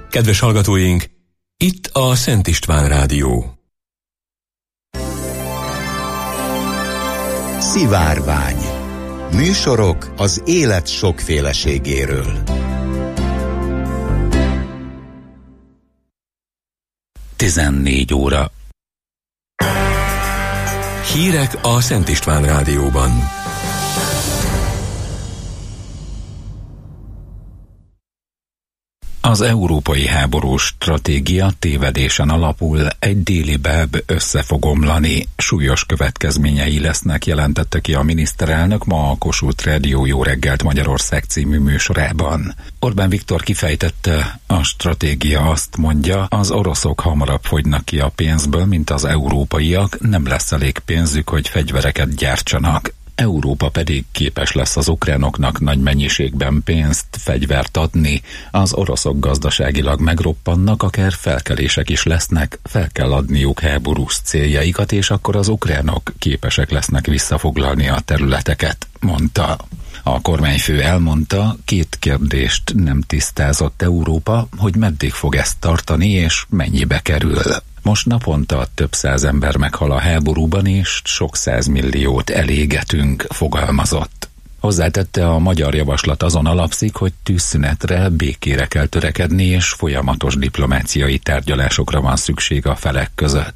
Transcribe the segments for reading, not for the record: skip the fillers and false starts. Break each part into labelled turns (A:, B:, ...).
A: Kedves hallgatóink, itt a Szent István Rádió.
B: Szivárvány. Műsorok az élet sokféleségéről.
C: 14 óra.
A: Hírek a Szent István Rádióban.
C: Az európai háborús stratégia tévedésen alapul, egy déli Báb össze fog omlani. Súlyos következményei lesznek, jelentette ki a miniszterelnök ma a Kossuth Rádió Jó reggelt Magyarország című műsorában. Orbán Viktor kifejtette, a stratégia azt mondja, az oroszok hamarabb fogynak ki a pénzből, mint az európaiak, nem lesz elég pénzük, hogy fegyvereket gyártsanak. Európa pedig képes lesz az ukránoknak nagy mennyiségben pénzt, fegyvert adni, az oroszok gazdaságilag megroppannak, akár felkelések is lesznek, fel kell adniuk háborús céljaikat, és akkor az ukránok képesek lesznek visszafoglalni a területeket, mondta. A kormányfő elmondta, 2 kérdést nem tisztázott Európa, hogy meddig fog ezt tartani, és mennyibe kerül. Most naponta több száz ember meghal a háborúban, és sok százmilliót elégetünk, fogalmazott. Hozzátette, a magyar javaslat azon alapszik, hogy tűzszünetre, békére kell törekedni, és folyamatos diplomáciai tárgyalásokra van szükség a felek között.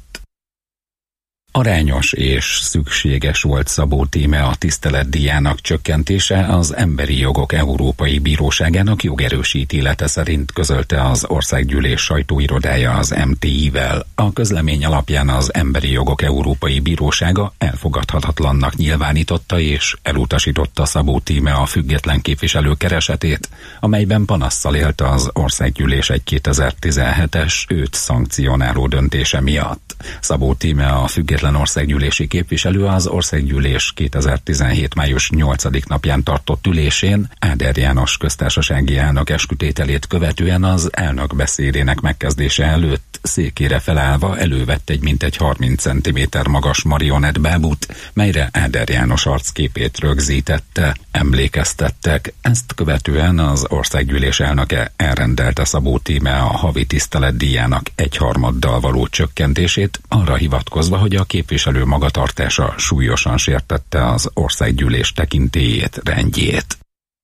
C: Arányos és szükséges volt Szabó Tíme a tiszteletdíjának csökkentése, az Emberi Jogok Európai Bíróságának jogerősítélete szerint közölte az Országgyűlés sajtóirodája az MTI-vel. A közlemény alapján az Emberi Jogok Európai Bírósága elfogadhatatlannak nyilvánította és elutasította Szabó Tíme a független képviselő keresetét, amelyben panasszal élt az Országgyűlés egy 2017-es őt szankcionáló döntése miatt. Szabó Tíme, a független országgyűlési képviselő, az Országgyűlés 2017. május 8. napján tartott ülésén Áder János köztársasági elnök eskütételét követően az elnök beszédének megkezdése előtt székére felállva elővett egy mintegy 30 cm magas marionettbábút, melyre Áder János arcképét rögzítette. Emlékeztettek, ezt követően az Országgyűlés elnöke elrendelte Szabó Tíme a havi tiszteletdíjának 1/3 való csökkentését, arra hivatkozva, hogy a képviselő magatartása súlyosan sértette az Országgyűlés tekintélyét, rendjét.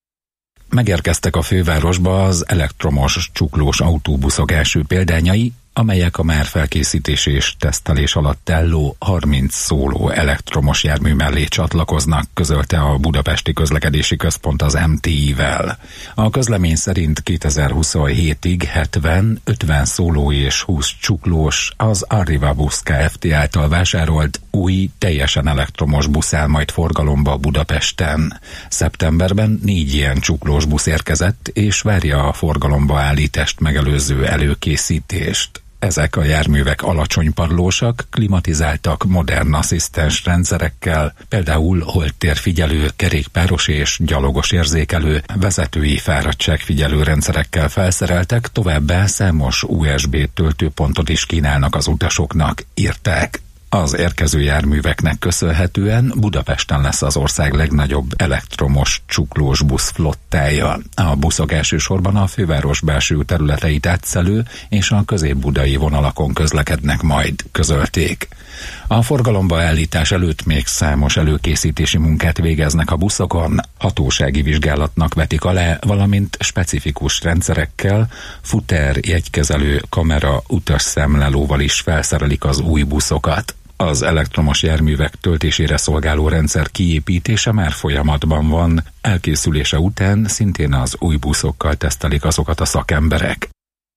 C: Megérkeztek a fővárosba az elektromos csuklós autóbuszok első példányai, amelyek a már felkészítés és tesztelés alatt álló 30 szóló elektromos jármű mellé csatlakoznak, közölte a Budapesti Közlekedési Központ az MTI-vel. A közlemény szerint 2027-ig 70-50 szóló és 20 csuklós, az Arriva Busz Kft. Által vásárolt új, teljesen elektromos busz áll majd forgalomba Budapesten. Szeptemberben 4 ilyen csuklós busz érkezett, és várja a forgalomba állítást megelőző előkészítést. Ezek a járművek alacsonypadlósak, klimatizáltak, modern asszisztens rendszerekkel, például holttérfigyelő, kerékpáros és gyalogos érzékelő, vezetői fáradtságfigyelő rendszerekkel felszereltek, továbbá számos USB töltőpontot is kínálnak az utasoknak, írták. Az érkező járműveknek köszönhetően Budapesten lesz az ország legnagyobb elektromos csuklós busz flottája. A buszok elsősorban a főváros belső területeit átszelő és a közép-budai vonalakon közlekednek majd, közölték. A forgalomba állítás előtt még számos előkészítési munkát végeznek a buszokon, hatósági vizsgálatnak vetik alá, valamint specifikus rendszerekkel, futer, jegykezelő, kamera, utasszámlálóval is felszerelik az új buszokat. Az elektromos járművek töltésére szolgáló rendszer kiépítése már folyamatban van, elkészülése után szintén az új buszokkal tesztelik azokat a szakemberek.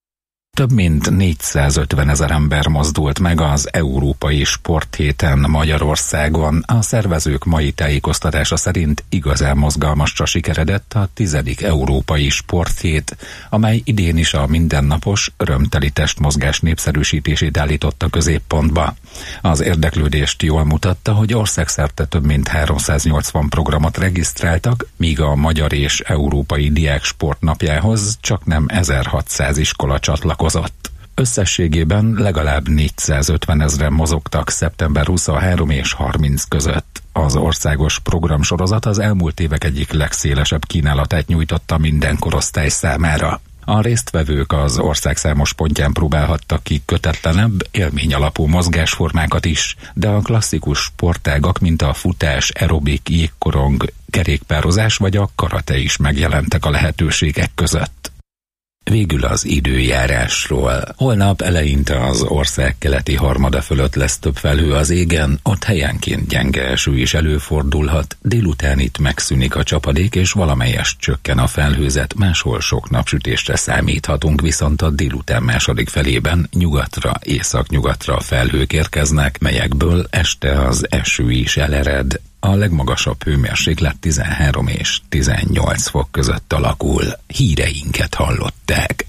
C: Több mint 450 000 ember mozdult meg az Európai Sporthéten Magyarországon. A szervezők mai tájékoztatása szerint igazán mozgalmasra sikeredett a 10. Európai Sporthét, amely idén is a mindennapos, örömteli testmozgás népszerűsítését állította középpontba. Az érdeklődést jól mutatta, hogy országszerte több mint 380 programot regisztráltak, míg a Magyar és Európai Diák Sportnapjához csaknem 1600 iskola csatlakozott. Összességében legalább 450 000 mozogtak szeptember 23 és 30 között. Az országos programsorozat az elmúlt évek egyik legszélesebb kínálatát nyújtotta minden korosztály számára. A résztvevők az ország számos pontján próbálhattak ki kötetlenebb, élményalapú mozgásformákat is, de a klasszikus sportágak, mint a futás, aerobik, jégkorong, kerékpározás vagy a karate is megjelentek a lehetőségek között. Végül az időjárásról. Holnap eleinte az ország keleti harmada fölött lesz több felhő az égen, ott helyenként gyenge eső is előfordulhat, délután itt megszűnik a csapadék és valamelyest csökken a felhőzet, máshol sok napsütésre számíthatunk, viszont a délután második felében nyugatra, északnyugatra felhők érkeznek, melyekből este az eső is elered. A legmagasabb hőmérséklet 13 és 18 fok között alakul. Híreinket hallották.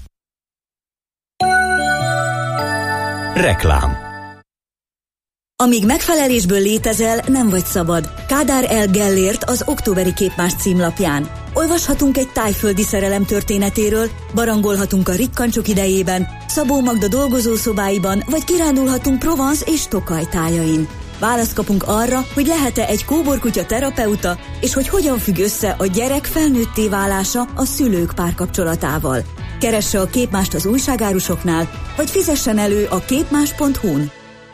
D: Reklám.
E: Amíg megfelelésből létezel, nem vagy szabad. Kádár L. Gellért az októberi Képmás címlapján. Olvashatunk egy tájföldi szerelem történetéről, barangolhatunk a rikkancsok idejében, Szabó Magda dolgozószobáiban, vagy kirándulhatunk Provence és Tokaj tájain. Választ kapunk arra, hogy lehet-e egy kóborkutya terapeuta, és hogy hogyan függ össze a gyerek felnőtté válása a szülők párkapcsolatával. Keresse a Képmást az újságárusoknál, vagy fizessen elő a képmás.hu-n.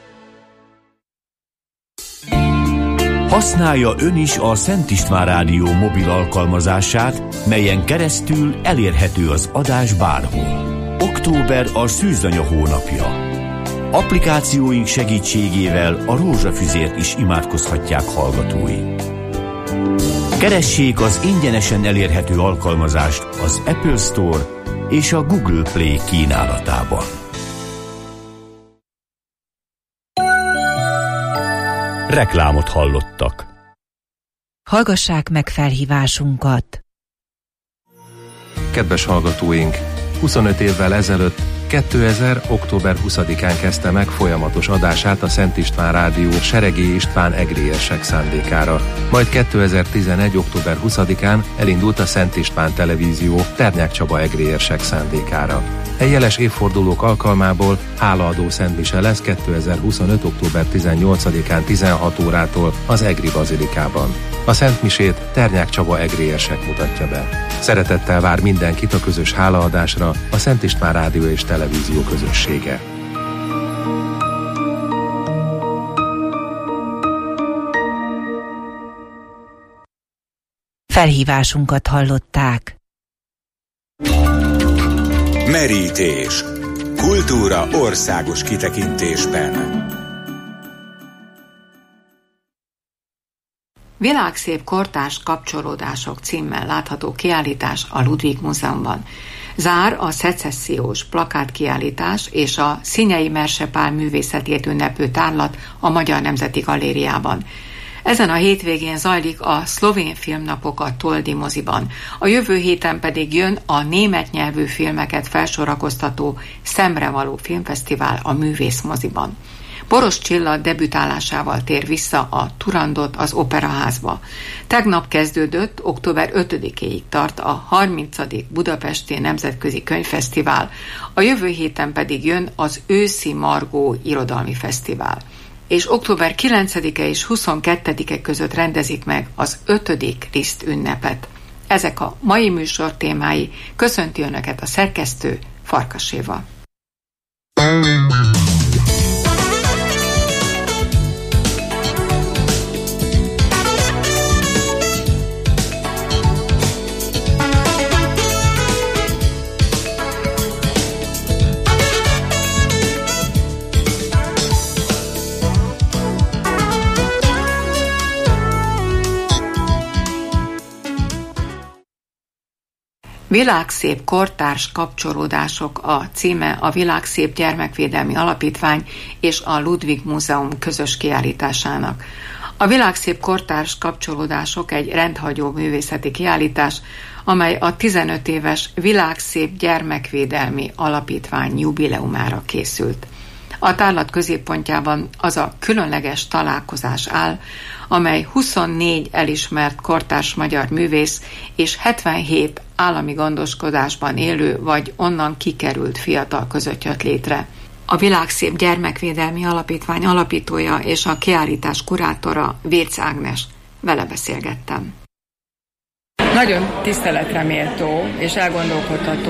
D: Használja ön is a Szent István Rádió mobil alkalmazását, melyen keresztül elérhető az adás bárhol. Október a szűzanya hónapja. Applikációink segítségével a rózsafüzért is imádkozhatják hallgatói. Keressék az ingyenesen elérhető alkalmazást az Apple Store és a Google Play kínálatában. Reklámot hallottak.
F: Hallgassák meg felhívásunkat.
G: Kedves hallgatóink, 25 évvel ezelőtt 2000. október 20-án kezdte meg folyamatos adását a Szent István Rádió Seregély István egrérsek szándékára. Majd 2011. október 20-án elindult a Szent István Televízió Ternyák Csaba egrérsek szándékára. Jeles évfordulók alkalmából hálaadó szentmise lesz 2025. október 18-án 16 órától az Egri Bazilikában. A szentmisét Ternyák Csaba egrérsek mutatja be. Szeretettel vár mindenkit a közös hálaadásra a Szent István Rádió és Televízió közössége.
F: Felhívásunkat hallották.
B: Merítés. Kultúra országos kitekintésben.
H: Világszép kortárs kapcsolódások címmel látható kiállítás a Ludwig Múzeumban. Zár a szecessziós plakátkiállítás és a Szinyei Mersepál művészetét ünneplő tárlat a Magyar Nemzeti Galériában. Ezen a hétvégén zajlik a Szlovén Filmnapok a Toldi moziban. A jövő héten pedig jön a német nyelvű filmeket felsorakoztató Szemrevaló Filmfesztivál a Művész moziban. Boros Csilla debütálásával tér vissza a Turandot az Operaházba. Tegnap kezdődött, október 5-éig tart a 30. Budapesti Nemzetközi Könyvfesztivál, a jövő héten pedig jön az Őszi Margó Irodalmi Fesztivál. És október 9-e és 22-e között rendezik meg az 5. Riszt ünnepet. Ezek a mai műsor témái. Köszönti Önöket a szerkesztő, Farkas Éva. Világszép kortárs kapcsolódások a címe a Világszép Gyermekvédelmi Alapítvány és a Ludwig Múzeum közös kiállításának. A Világszép kortárs kapcsolódások egy rendhagyó művészeti kiállítás, amely a 15 éves Világszép Gyermekvédelmi Alapítvány jubileumára készült. A tárlat középpontjában az a különleges találkozás áll, amely 24 elismert kortárs magyar művész és 77 állami gondoskodásban élő vagy onnan kikerült fiatal között jött létre. A Világszép Gyermekvédelmi Alapítvány alapítója és a kiállítás kurátora Virc Ágnes. Vele beszélgettem.
I: Nagyon tiszteletre méltó és elgondolkodtató,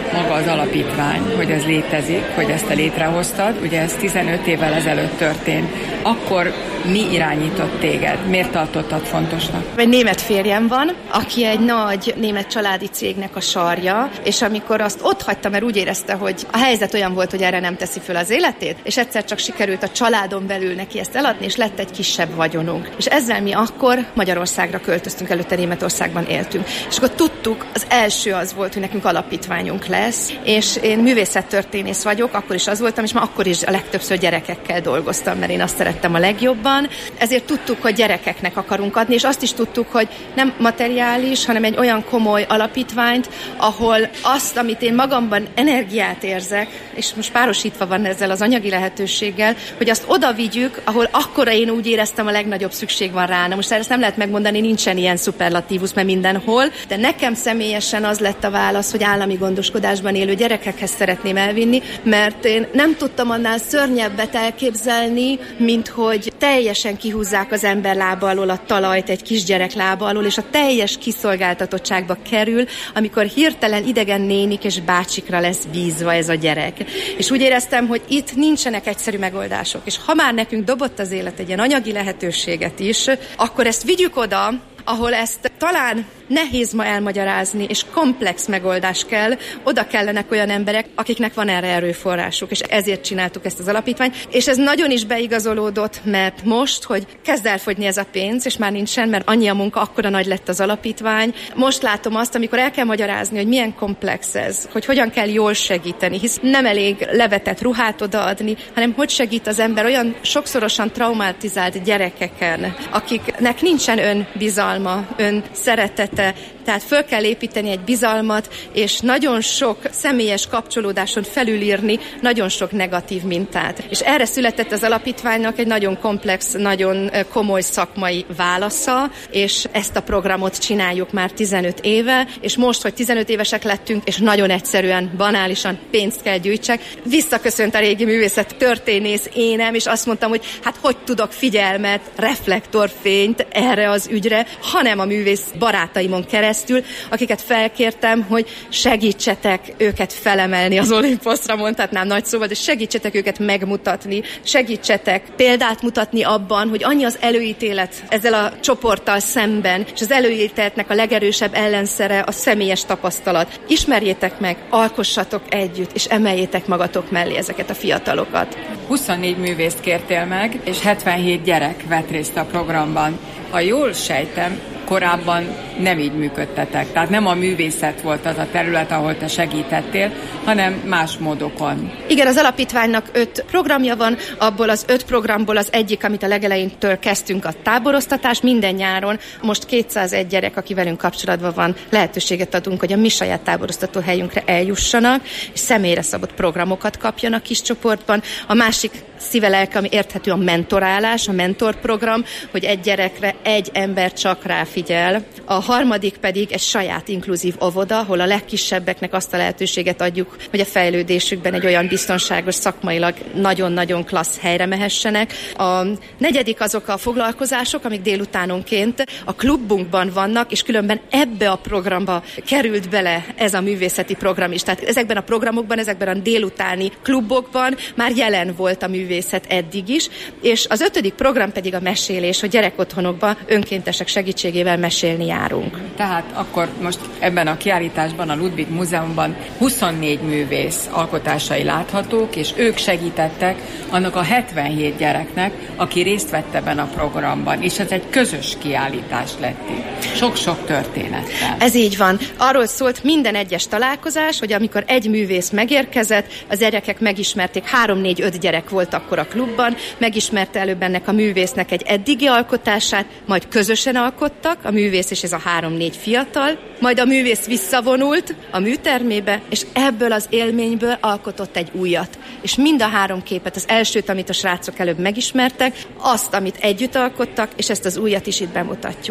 H: maga az alapítvány, hogy ez létezik, hogy ezt te létrehoztad, ugye ez 15 évvel ezelőtt történt. Akkor mi irányított téged? Miért tartottad fontosnak?
I: Egy német férjem van, aki egy nagy német családi cégnek a sarja, és amikor azt ott hagyta, mert úgy érezte, hogy a helyzet olyan volt, hogy erre nem teszi föl az életét, és egyszer csak sikerült a családon belül neki ezt eladni, és lett egy kisebb vagyonunk. És ezzel mi akkor Magyarországra költöztünk, előtte Németországban éltünk. És akkor tudtuk, az első az volt, hogy nekünk alapítványunk lesz, és én művészettörténész vagyok, akkor is az voltam, és már akkor is a legtöbbször gyerekekkel dolgoztam, mert én azt szerettem a legjobban. Ezért tudtuk, hogy gyerekeknek akarunk adni, és azt is tudtuk, hogy nem materiális, hanem egy olyan komoly alapítványt, ahol azt, amit én magamban energiát érzek, és most párosítva van ezzel az anyagi lehetőséggel, hogy azt oda vigyük, ahol akkora én úgy éreztem a legnagyobb szükség van rá. Na most ezt nem lehet megmondani, nincsen ilyen szuperlatívus, mert mindenhol, de nekem személyesen az lett a válasz, hogy állami gondoskodásban élő gyerekekhez szeretném elvinni, mert én nem tudtam annál szörnyebbet elképzelni, mint hogy teljesen kihúzzák az ember lába alól a talajt egy kisgyerek lába alól, és a teljes kiszolgáltatottságba kerül, amikor hirtelen idegen nénik és bácsikra lesz bízva ez a gyerek. És úgy éreztem, hogy itt nincsenek egyszerű megoldások, és ha már nekünk dobott az élet egy ilyen anyagi lehetőséget is, akkor ezt vigyük oda, ahol ezt talán nehéz ma elmagyarázni, és komplex megoldás kell, oda kellenek olyan emberek, akiknek van erre erőforrásuk, és ezért csináltuk ezt az alapítványt, és ez nagyon is beigazolódott, mert most, hogy kezd elfogyni ez a pénz, és már nincsen, mert annyi a munka, akkora nagy lett az alapítvány. Most látom azt, amikor el kell magyarázni, hogy milyen komplex ez, hogy hogyan kell jól segíteni, hisz nem elég levetett ruhát odaadni, hanem hogy segít az ember olyan sokszorosan traumatizált gyerekeken, akiknek nincsen önbizalma, önszeretete, tehát föl kell építeni egy bizalmat, és nagyon sok személyes kapcsolódáson felülírni nagyon sok negatív mintát. És erre született az alapítványnak egy nagyon komplex, nagyon komoly szakmai válasza, és ezt a programot csináljuk már 15 éve, és most, hogy 15 évesek lettünk, és nagyon egyszerűen, banálisan pénzt kell gyűjtsek, visszaköszönt a régi művészet történész énem, és azt mondtam, hogy hát hogy tudok figyelmet, reflektorfényt erre az ügyre, hanem a művész barátaimon keresztül, akiket felkértem, hogy segítsetek őket felemelni az Olimposzra, mondhatnám nagy szóval, de segítsetek őket megmutatni, segítsetek példát mutatni abban, hogy annyi az előítélet ezzel a csoporttal szemben, és az előítéletnek a legerősebb ellenszere a személyes tapasztalat. Ismerjétek meg, alkossatok együtt, és emeljétek magatok mellé ezeket a fiatalokat.
H: 24 művészt kértél meg, és 77 gyerek vett részt a programban. Ha jól sejtem, korábban nem így működtetek. Tehát nem a művészet volt az a terület, ahol te segítettél, hanem más módokon.
I: Igen, az alapítványnak 5 programja van, abból az 5 programból az egyik, amit a legelejétől kezdtünk, a táboroztatás minden nyáron. Most 201 gyerek, aki velünk kapcsolatban van, lehetőséget adunk, hogy a mi saját táboroztató helyünkre eljussanak, és személyre szabott programokat kapjanak kis csoportban. A másik szíve-lelke, ami érthető, a mentorálás, a mentorprogram, hogy egy gyerekre egy ember csak ráfigyel. A harmadik pedig egy saját inkluzív óvoda, ahol a legkisebbeknek azt a lehetőséget adjuk, hogy a fejlődésükben egy olyan biztonságos, szakmailag nagyon-nagyon klassz helyre mehessenek. A negyedik azok a foglalkozások, amik délutánonként a klubunkban vannak, és különben ebbe a programba került bele ez a művészeti program is. Tehát ezekben a programokban, ezekben a délutáni klubokban már jelen volt a művészet eddig is, és az 5. program pedig a mesélés, hogy gyerekotthonokban önkéntesek segítségével mesélni járunk.
H: Tehát akkor most ebben a kiállításban, a Ludwig Múzeumban 24 művész alkotásai láthatók, és ők segítettek annak a 77 gyereknek, aki részt vett ebben a programban, és ez egy közös kiállítás lett itt. Sok-sok történettel.
I: Ez így van. Arról szólt minden egyes találkozás, hogy amikor egy művész megérkezett, az gyerekek megismerték, 3-4-5 gyerek volt akkor a klubban, megismerte előbb ennek a művésznek egy eddigi alkotását, majd közösen alkottak, a művész és ez a 3-4 fiatal, majd a művész visszavonult a műtermébe, és ebből az élményből alkotott egy újat. És mind a 3 képet, az elsőt, amit a srácok előbb megismertek, azt, amit együtt alkottak, és ezt az újat is itt bemutatjuk.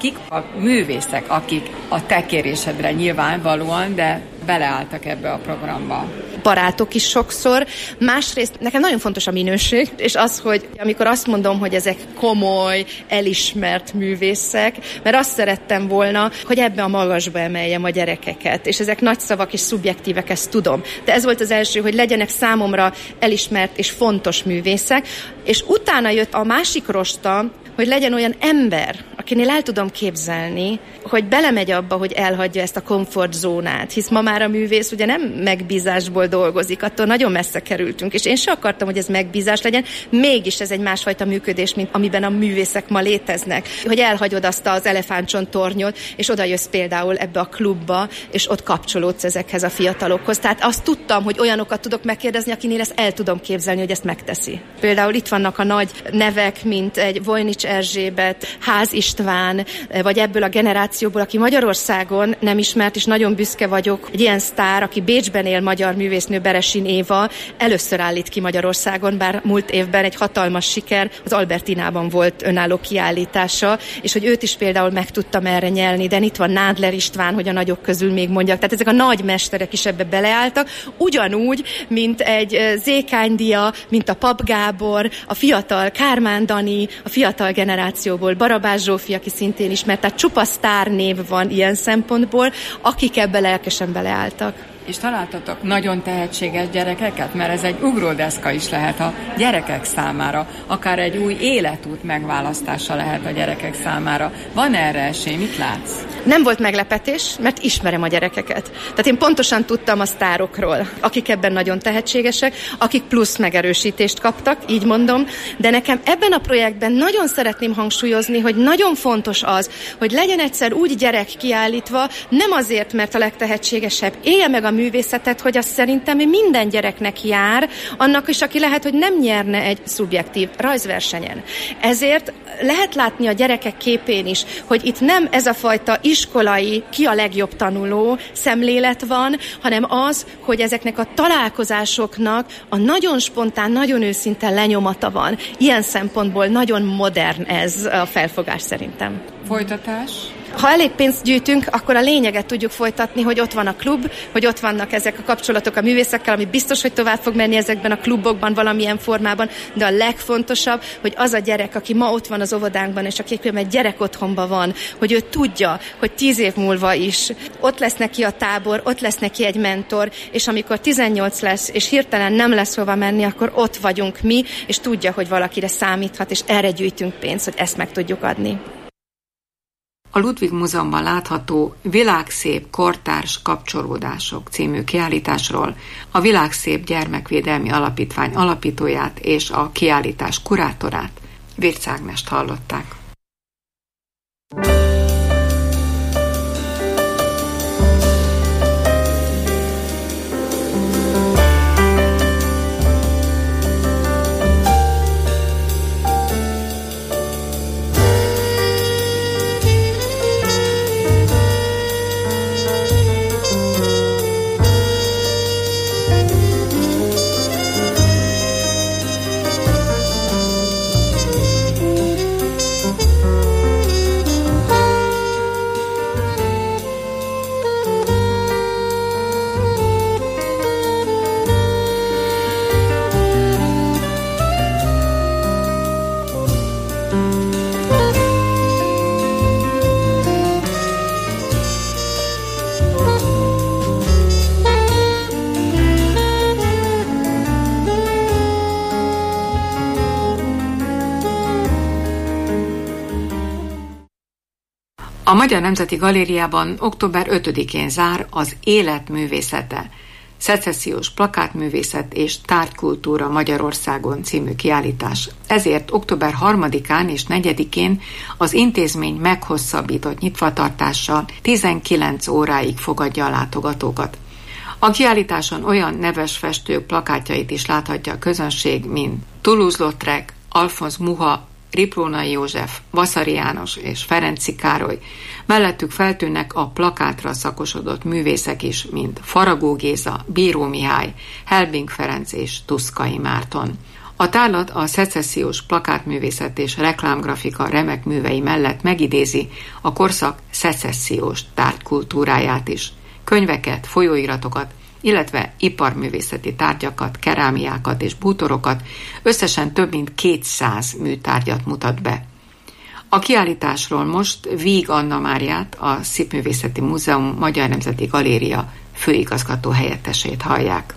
H: Kik a művészek, akik a te kérésedre nyilvánvalóan, de beleálltak ebbe a programba?
I: Barátok is sokszor. Másrészt nekem nagyon fontos a minőség, és az, hogy amikor azt mondom, hogy ezek komoly, elismert művészek, mert azt szerettem volna, hogy ebbe a magasba emeljem a gyerekeket, és ezek nagy szavak és szubjektívek, ezt tudom. De ez volt az első, hogy legyenek számomra elismert és fontos művészek, és utána jött a másik rosta, hogy legyen olyan ember, akinél el tudom képzelni, hogy belemegy abba, hogy elhagyja ezt a komfortzónát, hisz ma már a művész ugye nem megbízásból dolgozik, attól nagyon messze kerültünk, és én sem akartam, hogy ez megbízás legyen, mégis ez egy másfajta működés, mint amiben a művészek ma léteznek. Hogy elhagyod azt az elefántcsontornyot, és oda jössz például ebbe a klubba, és ott kapcsolódsz ezekhez a fiatalokhoz. Tehát azt tudtam, hogy olyanokat tudok megkérdezni, akinél ezt el tudom képzelni, hogy ezt megteszi. Például itt vannak a nagy nevek, mint egy Vojnics Erzsébet, Ház István, vagy ebből a generációból, aki Magyarországon nem ismert, és nagyon büszke vagyok, egy ilyen sztár, aki Bécsben él, magyar művésznő, Beresin Éva, először állít ki Magyarországon, bár múlt évben egy hatalmas siker, az Albertinában volt önálló kiállítása, és hogy őt is például meg tudtam erre nyelni, de itt van Nádler István, hogy a nagyok közül még mondjak. Tehát ezek a nagy mesterek is ebbe beleálltak, ugyanúgy, mint egy Zékány Dia, mint a Pap Gábor, a fiatal Kármán Dani, a fiatal generációból Barabás Zsófi, aki szintén ismert, tehát csupa sztárnév van ilyen szempontból, akik ebbe lelkesen beleálltak.
H: És találtatok nagyon tehetséges gyerekeket? Mert ez egy ugródeszka is lehet a gyerekek számára, akár egy új életút megválasztása lehet a gyerekek számára. Van erre esély? Mit látsz?
I: Nem volt meglepetés, mert ismerem a gyerekeket. Tehát én pontosan tudtam a sztárokról, akik ebben nagyon tehetségesek, akik plusz megerősítést kaptak, így mondom, de nekem ebben a projektben nagyon szeretném hangsúlyozni, hogy nagyon fontos az, hogy legyen egyszer úgy gyerek kiállítva, nem azért, mert a legtehetségesebb, élje meg a művészetet, hogy az szerintem minden gyereknek jár, annak is, aki lehet, hogy nem nyerne egy szubjektív rajzversenyen. Ezért lehet látni a gyerekek képén is, hogy itt nem ez a fajta iskolai, ki a legjobb tanuló szemlélet van, hanem az, hogy ezeknek a találkozásoknak a nagyon spontán, nagyon őszinte lenyomata van. Ilyen szempontból nagyon modern ez a felfogás szerintem.
H: Folytatás?
I: Ha elég pénzt gyűjtünk, akkor a lényeget tudjuk folytatni, hogy ott van a klub, hogy ott vannak ezek a kapcsolatok a művészekkel, ami biztos, hogy tovább fog menni ezekben a klubokban valamilyen formában, de a legfontosabb, hogy az a gyerek, aki ma ott van az óvodánkban, és aki egy gyerek otthonban van, hogy ő tudja, hogy 10 év múlva is ott lesz neki a tábor, ott lesz neki egy mentor, és amikor 18 lesz, és hirtelen nem lesz hova menni, akkor ott vagyunk mi, és tudja, hogy valakire számíthat, és erre gyűjtünk pénzt, hogy ezt meg tudjuk adni.
H: A Ludwig Múzeumban látható Világszép kortárs kapcsolódások című kiállításról a Világszép Gyermekvédelmi Alapítvány alapítóját és a kiállítás kurátorát, Virc Ágnest hallották. A Magyar Nemzeti Galériában október 5-én zár az Élet művészete, szecessziós plakátművészet és tárgykultúra Magyarországon című kiállítás. Ezért október 3-án és 4-én az intézmény meghosszabbított nyitvatartással 19 óráig fogadja a látogatókat. A kiállításon olyan neves festők plakátjait is láthatja a közönség, mint Toulouse-Lautrec, Alphonse Mucha, Riprónai József, Vasari János és Ferenczy Károly. Mellettük feltűnnek a plakátra szakosodott művészek is, mint Faragó Géza, Bíró Mihály, Helbing Ferenc és Tuszkai Márton. A tárlat a szecessziós plakátművészet és reklámgrafika remek művei mellett megidézi a korszak szecessziós tárgykultúráját is. Könyveket, folyóiratokat, illetve iparművészeti tárgyakat, kerámiákat és bútorokat, összesen több mint 200 műtárgyat mutat be. A kiállításról most Víg Anna Máriát, a Szépművészeti Múzeum Magyar Nemzeti Galéria főigazgató helyettesét hallják.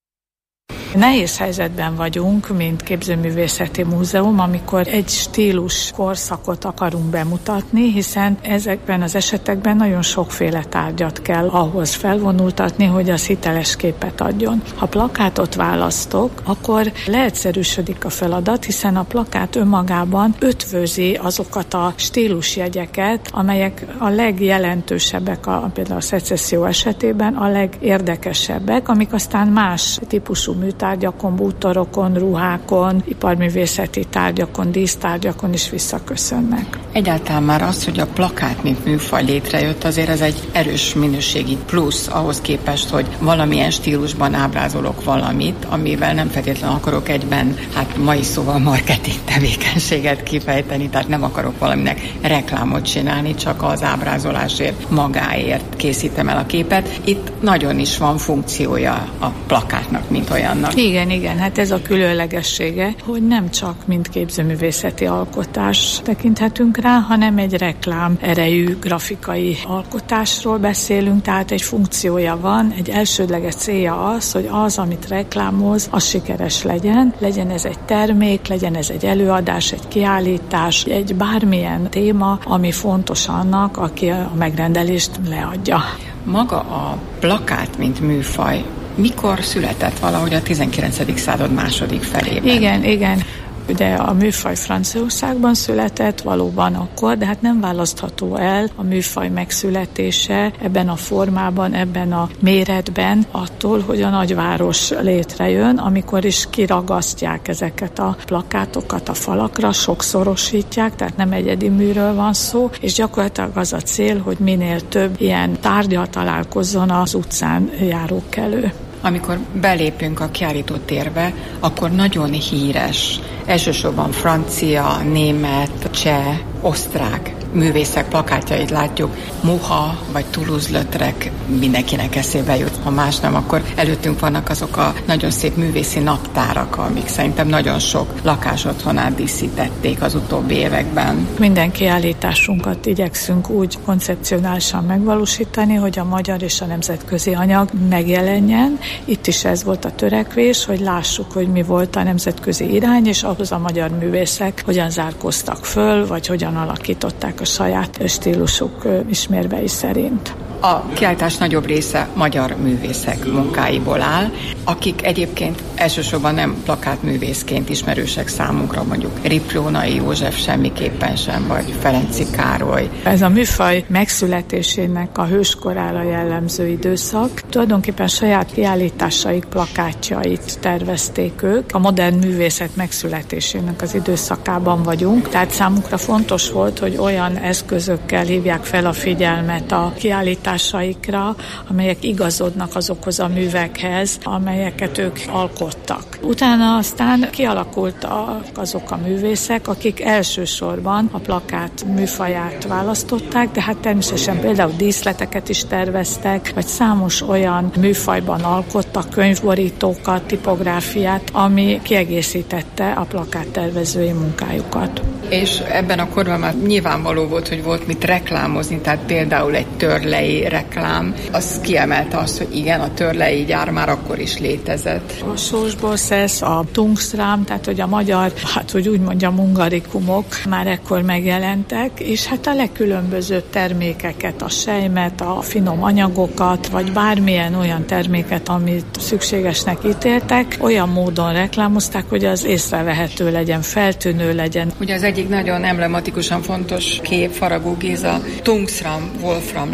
J: Nehéz helyzetben vagyunk, mint képzőművészeti múzeum, amikor egy stílus korszakot akarunk bemutatni, hiszen ezekben az esetekben nagyon sokféle tárgyat kell ahhoz felvonultatni, hogy az hiteles képet adjon. Ha plakátot választok, akkor leegyszerűsödik a feladat, hiszen a plakát önmagában ötvözi azokat a stílusjegyeket, amelyek a legjelentősebbek, például a szecesszió esetében a legérdekesebbek, amik aztán más típusú műtárgyakon, bútorokon, ruhákon, iparművészeti tárgyakon, dísztárgyakon is visszaköszönnek.
K: Egyáltalán már az, hogy a plakát mint műfaj létrejött, azért ez egy erős minőségi plusz ahhoz képest, hogy valamilyen stílusban ábrázolok valamit, amivel nem feltétlenül akarok egyben, mai szóval marketing tevékenységet kifejteni, tehát nem akarok valaminek reklámot csinálni, csak az ábrázolásért, magáért készítem el a képet. Itt nagyon is van funkciója a plakátnak, mint olyannak.
J: Igen, hát ez a különlegessége, hogy nem csak mint képzőművészeti alkotás tekinthetünk rá, hanem egy reklám erejű grafikai alkotásról beszélünk, tehát egy funkciója van, egy elsődleges célja az, hogy az, amit reklámoz, az sikeres legyen ez egy termék, legyen ez egy előadás, egy kiállítás, egy bármilyen téma, ami fontos annak, aki a megrendelést leadja.
K: Maga a plakát, mint műfaj, mikor született? Valahogy a 19. század második felében.
J: Igen. De a műfaj Franciaországban született valóban akkor, de hát nem választható el a műfaj megszületése ebben a formában, ebben a méretben attól, hogy a nagyváros létrejön, amikor is kiragasztják ezeket a plakátokat a falakra, sokszorosítják, tehát nem egyedi műről van szó, és gyakorlatilag az a cél, hogy minél több ilyen tárgyal találkozzon az utcán járókelő.
K: Amikor belépünk a kiállító térbe, akkor nagyon híres, elsősorban francia, német, cseh, osztrák művészek plakátjait látjuk. Muha vagy Toulouse-Lautrec mindenkinek eszébe jut. Ha más nem, akkor előttünk vannak azok a nagyon szép művészi naptárak, amik szerintem nagyon sok lakásotthonát díszítették az utóbbi években.
J: Minden kiállításunkat igyekszünk úgy koncepcionálisan megvalósítani, hogy a magyar és a nemzetközi anyag megjelenjen. Itt is ez volt a törekvés, hogy lássuk, hogy mi volt a nemzetközi irány, és ahhoz a magyar művészek hogyan zárkóztak föl, vagy hogyan alakították a saját stílusuk ismérvei szerint.
K: A kiállítás nagyobb része magyar művészek munkáiból áll, akik egyébként elsősorban nem plakátművészként ismerősek számunkra, mondjuk Riplónai József semmiképpen sem, vagy Ferenczy Károly.
J: Ez a műfaj megszületésének a hőskorára jellemző időszak. Tulajdonképpen saját kiállításaik plakátjait tervezték ők. A modern művészet megszületésének az időszakában vagyunk, tehát számukra fontos volt, hogy olyan eszközökkel hívják fel a figyelmet a kiállításaikra, amelyek igazodnak azokhoz a művekhez, amelyeket ők alkottak. Utána aztán kialakultak azok a művészek, akik elsősorban a plakát műfaját választották, de hát természetesen például díszleteket is terveztek, vagy számos olyan műfajban alkottak könyvborítókat, tipográfiát, ami kiegészítette a plakáttervezői munkájukat.
K: És ebben a korban már nyilvánvaló volt, hogy volt mit reklámozni, tehát például egy Törlei reklám, az kiemelte azt, hogy igen, a Törlei gyár már akkor is létezett.
J: A Sósborszesz, a Tungsram, tehát hogy a magyar, hogy úgy mondjam, ungarikumok már ekkor megjelentek, és hát a legkülönbözőbb termékeket, a sejmet, a finom anyagokat, vagy bármilyen olyan terméket, amit szükségesnek ítéltek, olyan módon reklámozták, hogy az észrevehető legyen, feltűnő legyen.
K: Ugye az egyik nagyon emblematikusan fontos kép Faragó Géza Tungsram Wolfram lámpája.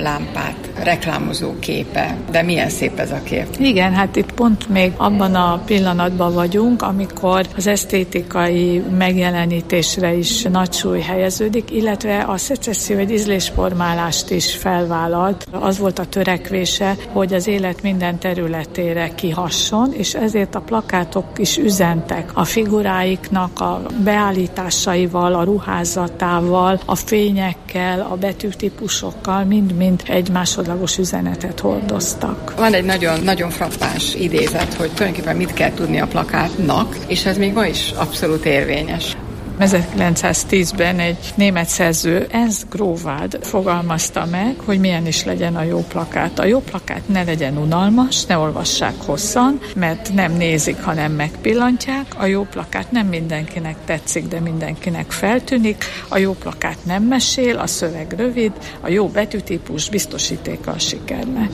K: plakát reklámozó képe, de milyen szép ez a kép.
J: Igen, hát itt pont még abban a pillanatban vagyunk, amikor az esztétikai megjelenítésre is nagy súly helyeződik, illetve a szecesszió egy ízlésformálást is felvállalt. Az volt a törekvése, hogy az élet minden területére kihasson, és ezért a plakátok is üzentek a figuráiknak a beállításaival, a ruházatával, a fényekkel, a betűtípusokkal, mind-mind egy másodlagos üzenetet hordoztak.
K: Van egy nagyon frappáns idézet, hogy tulajdonképpen mit kell tudni a plakátnak, és ez még ma is abszolút érvényes.
J: 1910-ben egy német szerző, Ernst Grówald fogalmazta meg, hogy milyen is legyen a jó plakát. A jó plakát ne legyen unalmas, ne olvassák hosszan, mert nem nézik, hanem megpillantják. A jó plakát nem mindenkinek tetszik, de mindenkinek feltűnik. A jó plakát nem mesél, a szöveg rövid, a jó betűtípus biztosítéka a sikernek.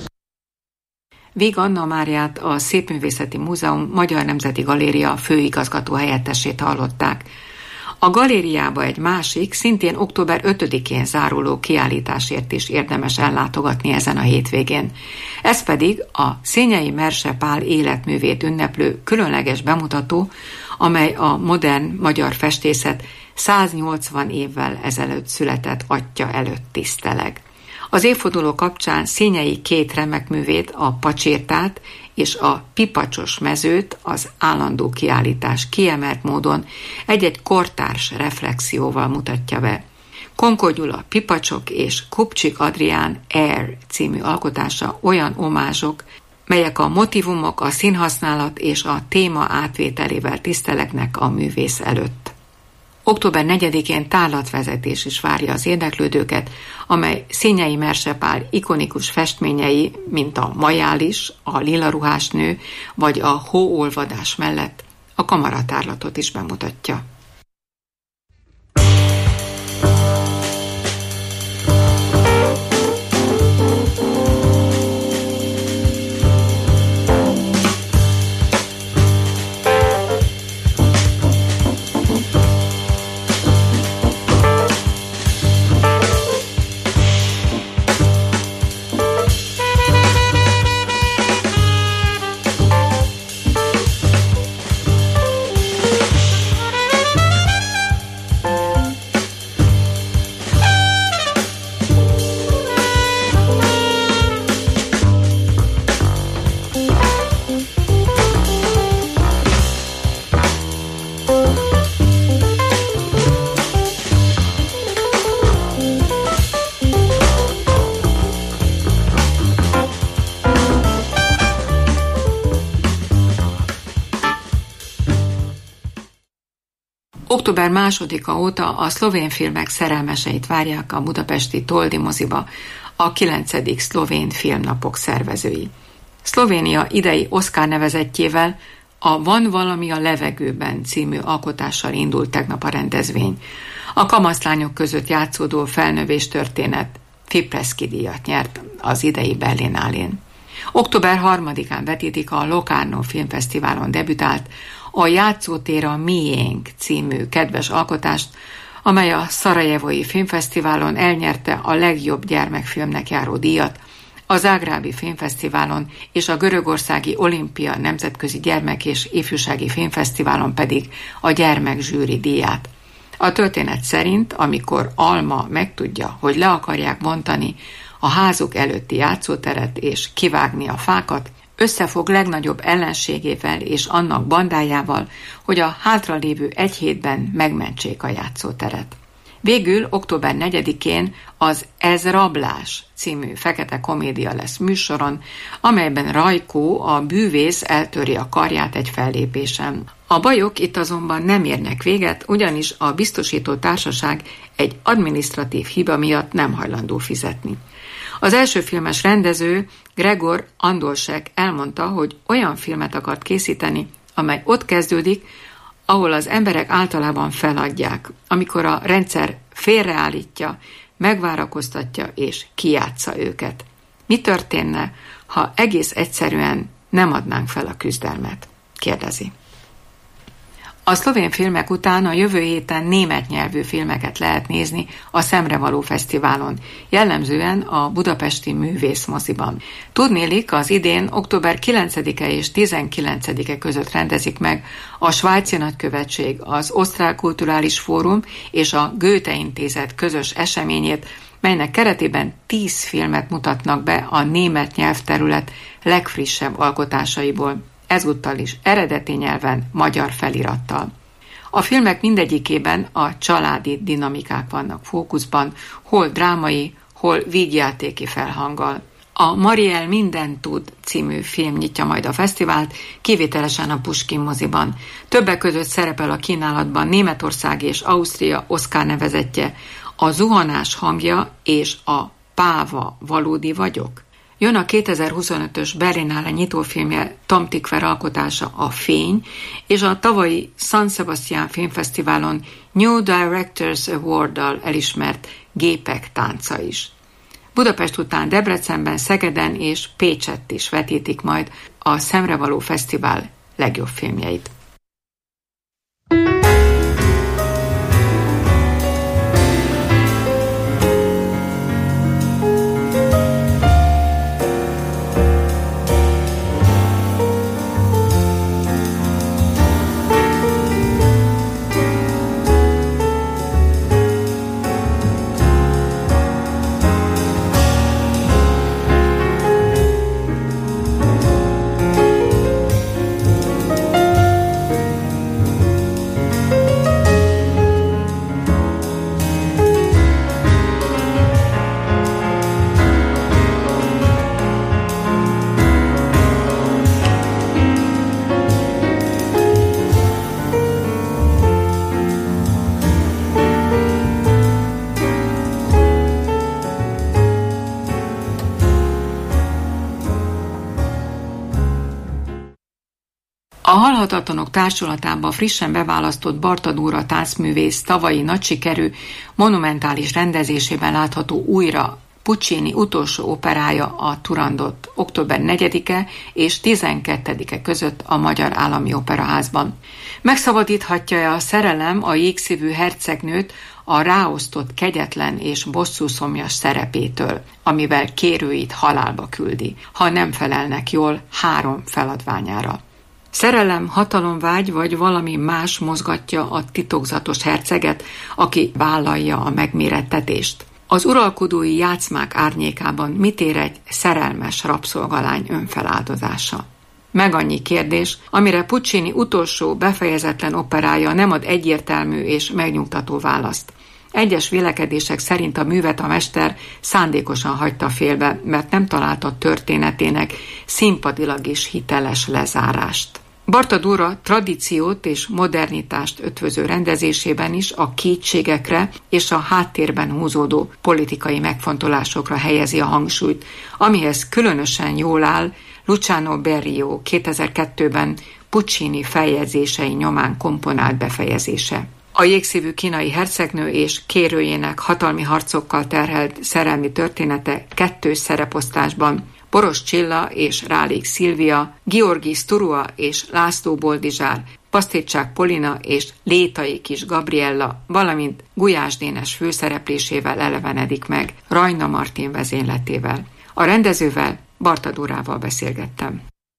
H: Vég Anna Máriát, a Szépművészeti Múzeum Magyar Nemzeti Galéria főigazgató helyettesét hallották. A galériába egy másik, szintén október 5-én záruló kiállításért is érdemes ellátogatni ezen a hétvégén. Ez pedig a Szényei Merse Pál életművét ünneplő különleges bemutató, amely a modern magyar festészet 180 évvel ezelőtt született atyja előtt tiszteleg. Az évforduló kapcsán Szényei két remek művét, a Pacsirtát és a Pipacsos mezőt, az állandó kiállítás kiemelt módon egy-egy kortárs reflexióval mutatja be. Konkó Gyula Pipacsok és Kupcsik Adrián Air című alkotása olyan omázsok, melyek a motivumok, a színhasználat és a téma átvételével tisztelegnek a művész előtt. Október 4-én tárlatvezetés is várja az érdeklődőket, amely Szényei Merse Pál ikonikus festményei, mint a Majális, a Lila ruhás nő vagy a Hóolvadás mellett a kamaratárlatot is bemutatja. Október 2-a óta a szlovén filmek szerelmeseit várják a budapesti Toldi moziba a 9. szlovén filmnapok szervezői. Szlovénia idei Oscar nevezettjével a Van valami a levegőben című alkotással indult tegnap a rendezvény. A kamaszlányok között játszódó felnövés történet Fipresci díjat nyert az idei Berlinálén. Október 3-án vetítik a Locarno Filmfesztiválon debütált a Játszótér a miénk című kedves alkotást, amely a Szarajevói Filmfesztiválon elnyerte a legjobb gyermekfilmnek járó díjat, a Zágrábi Filmfesztiválon és a görögországi Olimpia Nemzetközi Gyermek és Ifjúsági Filmfesztiválon pedig a gyermekzsűri díját. A történet szerint, amikor Alma megtudja, hogy le akarják bontani a házuk előtti játszóteret és kivágni a fákat, összefog legnagyobb ellenségével és annak bandájával, hogy a hátralévő egy hétben megmentsék a játszóteret. Végül október 4-én az Ez rablás című fekete komédia lesz műsoron, amelyben Rajkó, a bűvész eltöri a karját egy fellépésen. A bajok itt azonban nem érnek véget, ugyanis a biztosító társaság egy adminisztratív hiba miatt nem hajlandó fizetni. Az első filmes rendező, Gregor Andolsek elmondta, hogy olyan filmet akart készíteni, amely ott kezdődik, ahol az emberek általában feladják, amikor a rendszer félreállítja, megvárakoztatja és kijátsza őket. Mi történne, ha egész egyszerűen nem adnánk fel a küzdelmet? Kérdezi. A szlovén filmek után a jövő héten német nyelvű filmeket lehet nézni a Szemrevaló Fesztiválon, jellemzően a budapesti Művészmoziban. Tudnélik, az idén október 9-e és 19-e között rendezik meg a Svájci Nagykövetség, az Osztrák Kulturális Fórum és a Goethe Intézet közös eseményét, melynek keretében 10 filmet mutatnak be a német nyelvterület legfrissebb alkotásaiból, ezúttal is eredeti nyelven, magyar felirattal. A filmek mindegyikében a családi dinamikák vannak fókuszban, hol drámai, hol vígjátéki felhanggal. A Mariel Mindent tud című film nyitja majd a fesztivált, kivételesen a Puskin moziban. Többek között szerepel a kínálatban Németország és Ausztria Oscar nevezettje, a Zuhanás hangja és a Páva valódi vagyok. Jön a 2025-ös Berlinale nyitófilmje Tom Tykwer alkotása, a Fény, és a tavalyi San Sebastian Filmfesztiválon New Directors Award-dal elismert Gépek tánca is. Budapest után Debrecenben, Szegeden és Pécsett is vetítik majd a Szemrevaló Fesztivál legjobb filmjeit. A Halhatatlanok Társulatában frissen beválasztott Barta Dóra táncművész tavalyi nagy sikerű, monumentális rendezésében látható újra Puccini utolsó operája, a Turandot, október 4-e és 12-e között a Magyar Állami Operaházban. Megszabadíthatja-e a szerelem a jégszívű hercegnőt a ráosztott kegyetlen és bosszúszomjas szerepétől, amivel kérőit halálba küldi, ha nem felelnek jól 3 feladványára? Szerelem, hatalomvágy vagy valami más mozgatja a titokzatos herceget, aki vállalja a megmérettetést? Az uralkodói játszmák árnyékában mit ér egy szerelmes rabszolgalány önfeláldozása? Meg annyi kérdés, amire Puccini utolsó befejezetlen operája nem ad egyértelmű és megnyugtató választ. Egyes vélekedések szerint a művet a mester szándékosan hagyta félbe, mert nem találta történetének színpadilag is hiteles lezárást. Barta Dóra tradíciót és modernitást ötvöző rendezésében is a kétségekre és a háttérben húzódó politikai megfontolásokra helyezi a hangsúlyt, amihez különösen jól áll Luciano Berio 2002-ben Puccini feljegyzései nyomán komponált befejezése. A jégszívű kínai hercegnő és kérőjének hatalmi harcokkal terhelt szerelmi története 2 szereposztásban, Boros Csilla és Rálék Szilvia, Georgi Sturua és László Boldizsár, Pasztécsák Polina és Létai Kis Gabriella, valamint Gulyás Dénes főszereplésével elevenedik meg, Rajna Martin vezényletével. A rendezővel, Barta Dórával beszélgettem.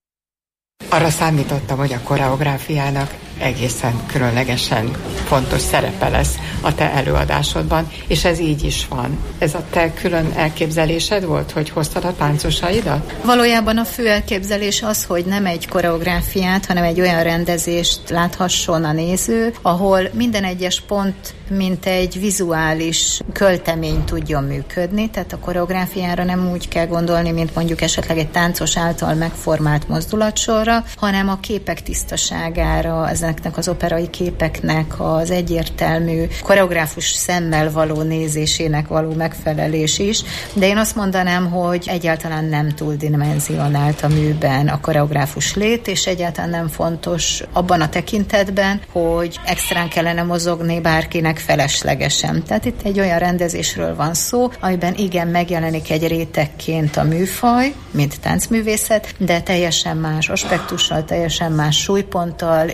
K: Arra számítottam, hogy a koreográfiának egészen különlegesen fontos szerepe lesz a te előadásodban, és ez így is van. Ez a te külön elképzelésed volt, hogy hoztad a táncosaidat?
L: Valójában a fő elképzelés az, hogy nem egy koreográfiát, hanem egy olyan rendezést láthasson a néző, ahol minden egyes pont mint egy vizuális költemény tudjon működni, tehát a koreográfiára nem úgy kell gondolni, mint mondjuk esetleg egy táncos által megformált mozdulatsorra, hanem a képek tisztaságára, ezeknek az operai képeknek az egyértelmű koreográfus szemmel való nézésének való megfelelés is, de én azt mondanám, hogy egyáltalán nem túldimenzionált a műben a koreográfus lét, és egyáltalán nem fontos abban a tekintetben, hogy extrán kellene mozogni bárkinek feleslegesen. Tehát itt egy olyan rendezésről van szó, amiben igen megjelenik egy rétegként a műfaj, mint táncművészet, de teljesen más aspektussal, teljesen más súlyponttal. Itt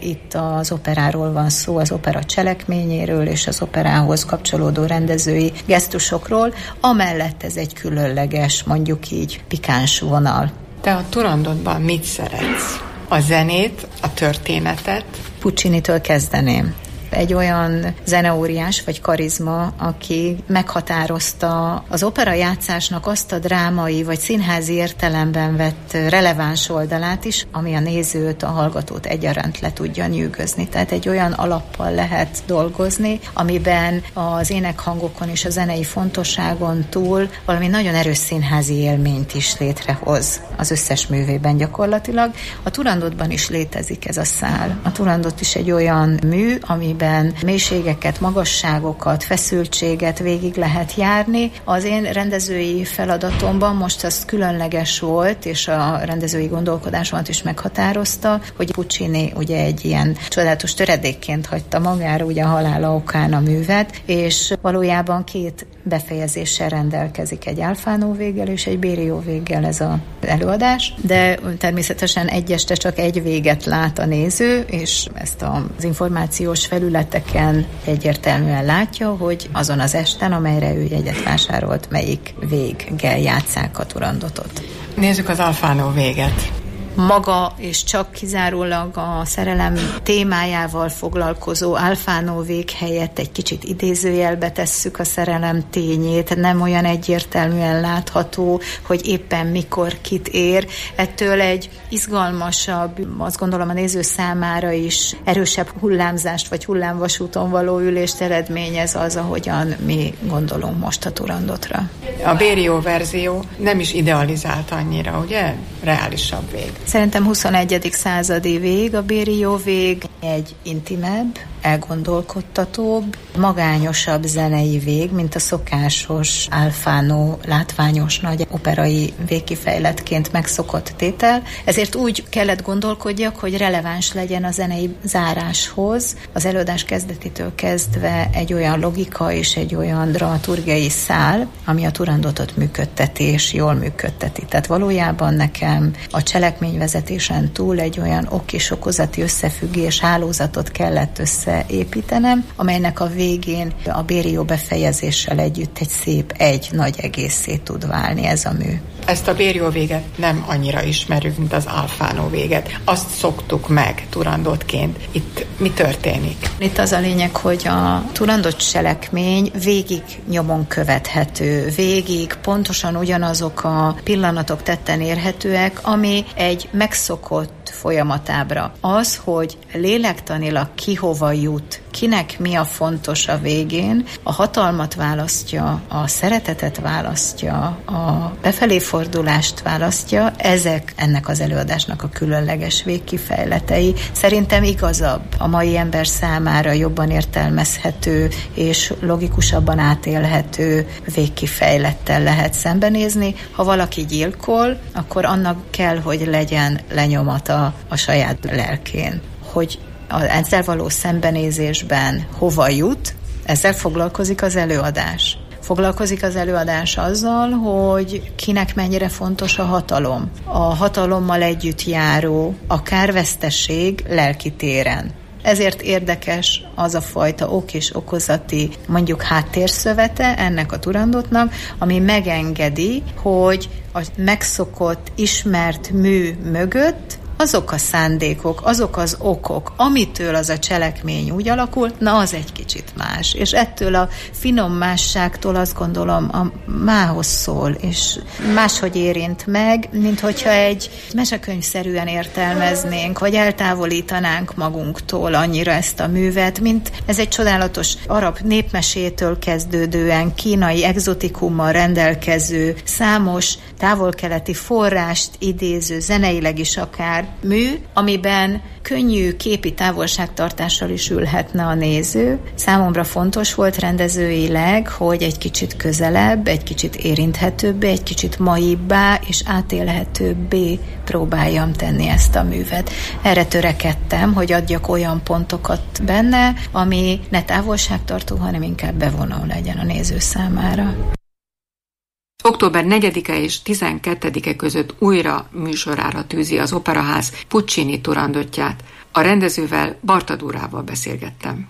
L: az operáról van szó, az opera cselekményéről és az operához kapcsolódó rendezői gesztusokról, amellett ez egy különleges, mondjuk így, pikáns vonal.
K: Te a Turandotban mit szeretsz? A zenét, a történetet?
L: Puccinitől kezdeném. Egy olyan zeneóriás vagy karizma, aki meghatározta az opera játszásnak azt a drámai vagy színházi értelemben vett releváns oldalát is, ami a nézőt, a hallgatót egyaránt le tudja nyűgözni. Tehát egy olyan alappal lehet dolgozni, amiben az énekhangokon és a zenei fontosságon túl valami nagyon erős színházi élményt is létrehoz az összes művében gyakorlatilag. A Turandotban is létezik ez a szál. A Turandot is egy olyan mű, amiben mélységeket, magasságokat, feszültséget végig lehet járni. Az én rendezői feladatomban most az különleges volt, és a rendezői gondolkodásomat is meghatározta, hogy Puccini ugye egy ilyen csodálatos töredékként hagyta magára ugye a halála okán a művet, és valójában két befejezéssel rendelkezik, egy Alfano véggel és egy Berio véggel ez az előadás, de természetesen egy este csak egy véget lát a néző, és ezt az információs felületeken egyértelműen látja, hogy azon az esten, amelyre ő jegyet vásárolt, melyik véggel játsszák a Turandotot.
K: Nézzük az Alfano véget.
L: Maga és csak kizárólag a szerelem témájával foglalkozó Alfano vég helyett egy kicsit idézőjelbe tesszük a szerelem tényét, nem olyan egyértelműen látható, hogy éppen mikor kit ér. Ettől egy izgalmasabb, azt gondolom a néző számára is erősebb hullámzást vagy hullámvasúton való ülést eredményez az, ahogyan mi gondolunk most a Turandotra.
K: A Berio verzió nem is idealizált annyira, ugye? Reálisabb vég.
L: Szerintem 21. századi vég, a Berio vég egy intimebb, elgondolkodtatóbb, magányosabb zenei vég, mint a szokásos Alfano látványos nagy operai végkifejletként megszokott tétel. Ezért úgy kellett gondolkodjak, hogy releváns legyen a zenei záráshoz. Az előadás kezdetétől kezdve egy olyan logika és egy olyan dramaturgiai szál, ami a Turandotot működteti és jól működteti. Tehát valójában nekem a cselekményvezetésen túl egy olyan ok és okozati összefüggés hálózatot kellett összeépítenem, amelynek a végén a Berio befejezéssel együtt egy szép, egy nagy egészé tud válni ez a mű.
K: Ezt a Berio véget nem annyira ismerjük, mint az Alfano véget. Azt szoktuk meg Turandotként. Itt mi történik?
L: Itt az a lényeg, hogy a Turandot cselekmény végig nyomon követhető, végig pontosan ugyanazok a pillanatok tetten érhetőek, ami egy megszokott folyamatábra. Az, hogy lélektanilag ki hova jut, kinek mi a fontos a végén, a hatalmat választja, a szeretetet választja, a befelé fordulást választja, ezek ennek az előadásnak a különleges végkifejletei. Szerintem igazabb, a mai ember számára jobban értelmezhető és logikusabban átélhető végkifejlettel lehet szembenézni. Ha valaki gyilkol, akkor annak kell, hogy legyen lenyomata a saját lelkén. Hogy ezzel való szembenézésben hova jut, ezzel foglalkozik az előadás. Foglalkozik az előadás azzal, hogy kinek mennyire fontos a hatalom. A hatalommal együtt járó akár veszteség lelki téren. Ezért érdekes az a fajta ok és okozati, mondjuk háttérszövete ennek a Turandotnak, ami megengedi, hogy a megszokott, ismert mű mögött azok a szándékok, azok az okok, amitől az a cselekmény úgy alakul, na az egy kicsit más. És ettől a finom másságtól azt gondolom a mához szól, és máshogy érint meg, mint hogyha egy mesekönyvszerűen értelmeznénk, vagy eltávolítanánk magunktól annyira ezt a művet, mint ez egy csodálatos arab népmesétől kezdődően kínai egzotikummal rendelkező, számos távol-keleti forrást idéző, zeneileg is akár mű, amiben könnyű képi távolságtartással is ülhetne a néző. Számomra fontos volt rendezőileg, hogy egy kicsit közelebb, egy kicsit érinthetőbbé, egy kicsit maibbá és átélhetőbbé próbáljam tenni ezt a művet. Erre törekedtem, hogy adjak olyan pontokat benne, ami ne távolságtartó, hanem inkább bevonó legyen a néző számára.
H: Október 4-e és 12-e között újra műsorára tűzi az Operaház Puccini Turandotját. A rendezővel, Barta Dúrával beszélgettem.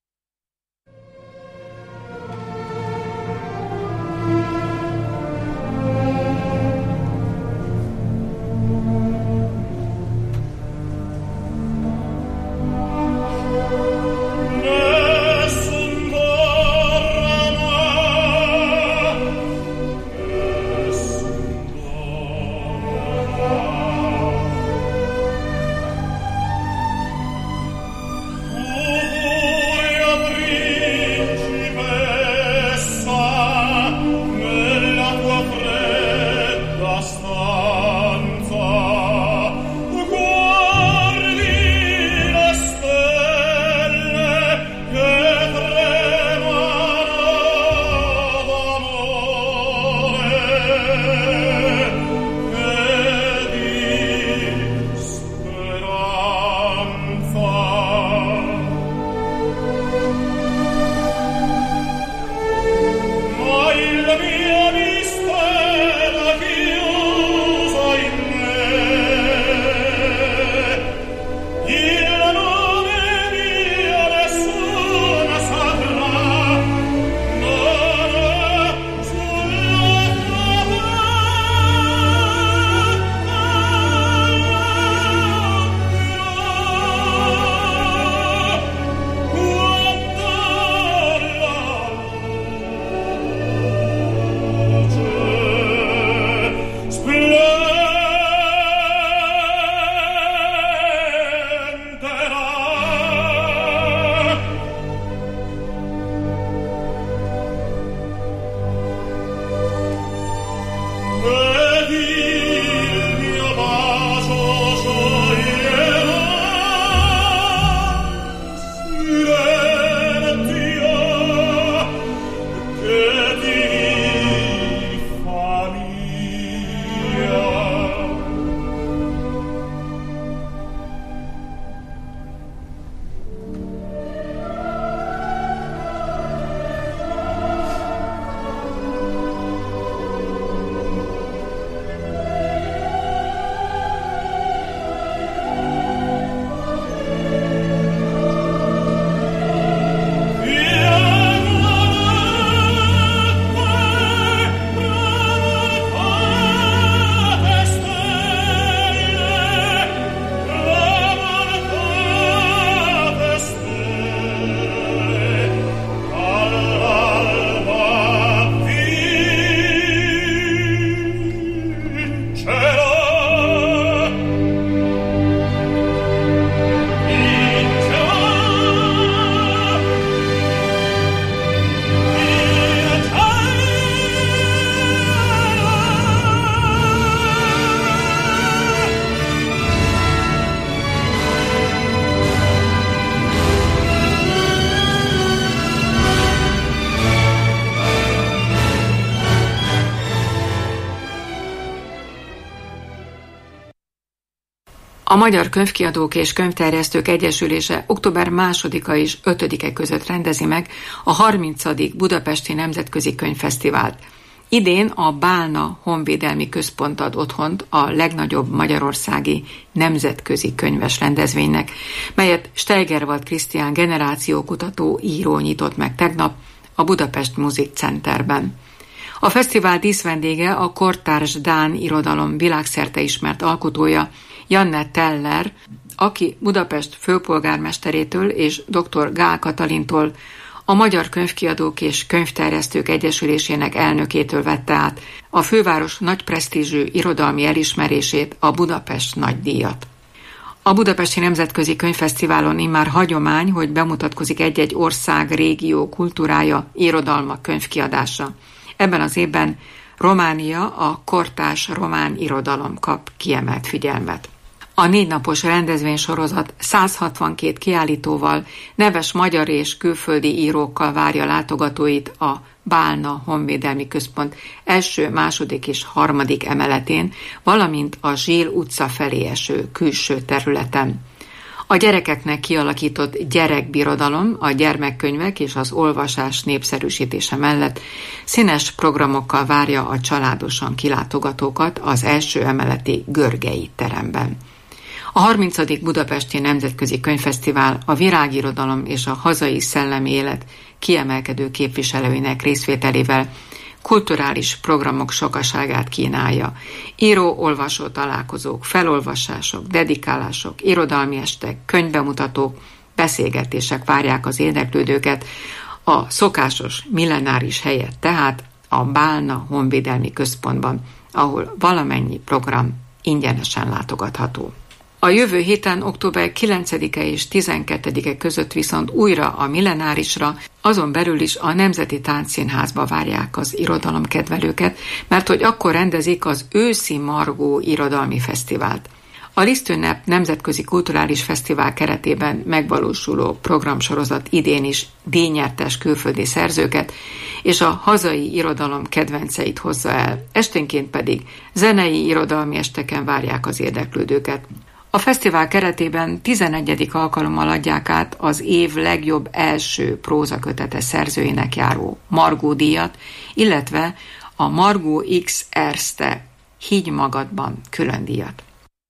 H: A Magyar Könyvkiadók és Könyvterjesztők Egyesülése október 2-a és 5-e között rendezi meg a 30. Budapesti Nemzetközi Könyvfesztivált. Idén a Bálna Honvédelmi Központ ad otthont a legnagyobb magyarországi nemzetközi könyves rendezvénynek, melyet Steigerwald Krisztián generációkutató író nyitott meg tegnap a Budapest Music Centerben. A fesztivál díszvendége a kortárs dán irodalom világszerte ismert alkotója, Janne Teller, aki Budapest főpolgármesterétől és dr. Gál Katalintól, a Magyar Könyvkiadók és Könyvterjesztők Egyesülésének elnökétől vette át a főváros nagy presztízsű irodalmi elismerését, a Budapest Nagydíjat. A Budapesti Nemzetközi Könyvfesztiválon immár hagyomány, hogy bemutatkozik egy-egy ország, régió kultúrája, irodalma, könyvkiadása. Ebben az évben Románia, a kortárs román irodalom kap kiemelt figyelmet. A 4 napos rendezvénysorozat 162 kiállítóval, neves magyar és külföldi írókkal várja látogatóit a Bálna Honvédelmi Központ első, második és harmadik emeletén, valamint a Zsél utca felé eső külső területen. A gyerekeknek kialakított gyerekbirodalom, a gyermekkönyvek és az olvasás népszerűsítése mellett színes programokkal várja a családosan kilátogatókat az első emeleti Görgei teremben. A 30. Budapesti Nemzetközi Könyvfesztivál a virágirodalom és a hazai szellemi élet kiemelkedő képviselőinek részvételével kulturális programok sokaságát kínálja. Író-olvasó találkozók, felolvasások, dedikálások, irodalmi estek, könyvbemutatók, beszélgetések várják az érdeklődőket a szokásos millenáris helyett, tehát a Bálna Honvédelmi Központban, ahol valamennyi program ingyenesen látogatható. A jövő héten október 9-e és 12-e között viszont újra a millenárisra, azon belül is a Nemzeti Táncszínházba várják az irodalomkedvelőket, mert hogy akkor rendezik az őszi Margó irodalmi fesztivált. A Lisztünnep Nemzetközi Kulturális Fesztivál keretében megvalósuló programsorozat idén is díjnyertes külföldi szerzőket és a hazai irodalom kedvenceit hozza el, esténként pedig zenei irodalmi esteken várják az érdeklődőket. A fesztivál keretében 11. alkalommal adják át az év legjobb első prózakötete szerzőinek járó Margó díjat, illetve a Margó X Erste Higgy magadban külön díjat.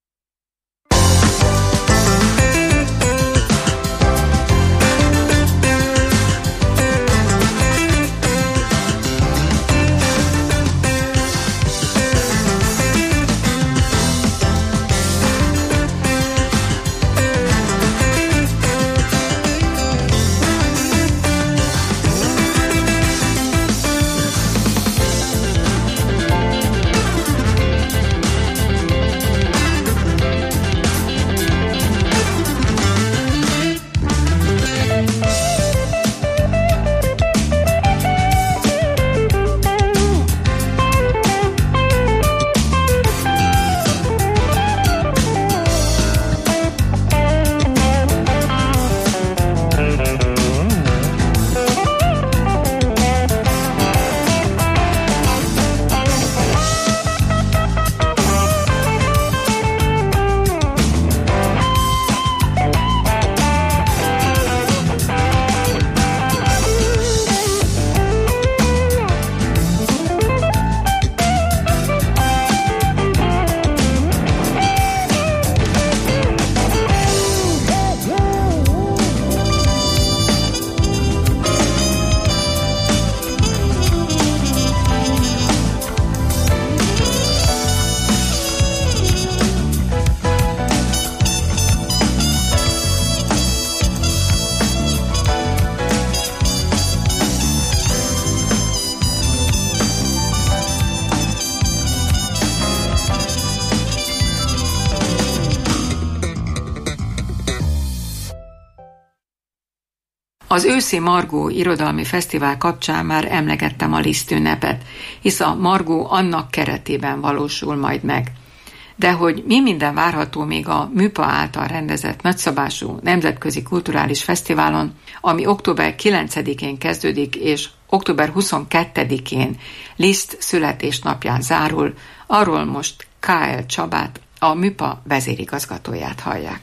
H: Az őszi Margó irodalmi fesztivál kapcsán már emlegettem a Lisztünnepet, hisz a Margó annak keretében valósul majd meg. De hogy mi minden várható még a MÜPA által rendezett nagyszabású nemzetközi kulturális fesztiválon, ami október 9-én kezdődik és október 22-én Liszt születésnapján zárul, arról most K.L. Csabát, a MÜPA vezérigazgatóját hallják.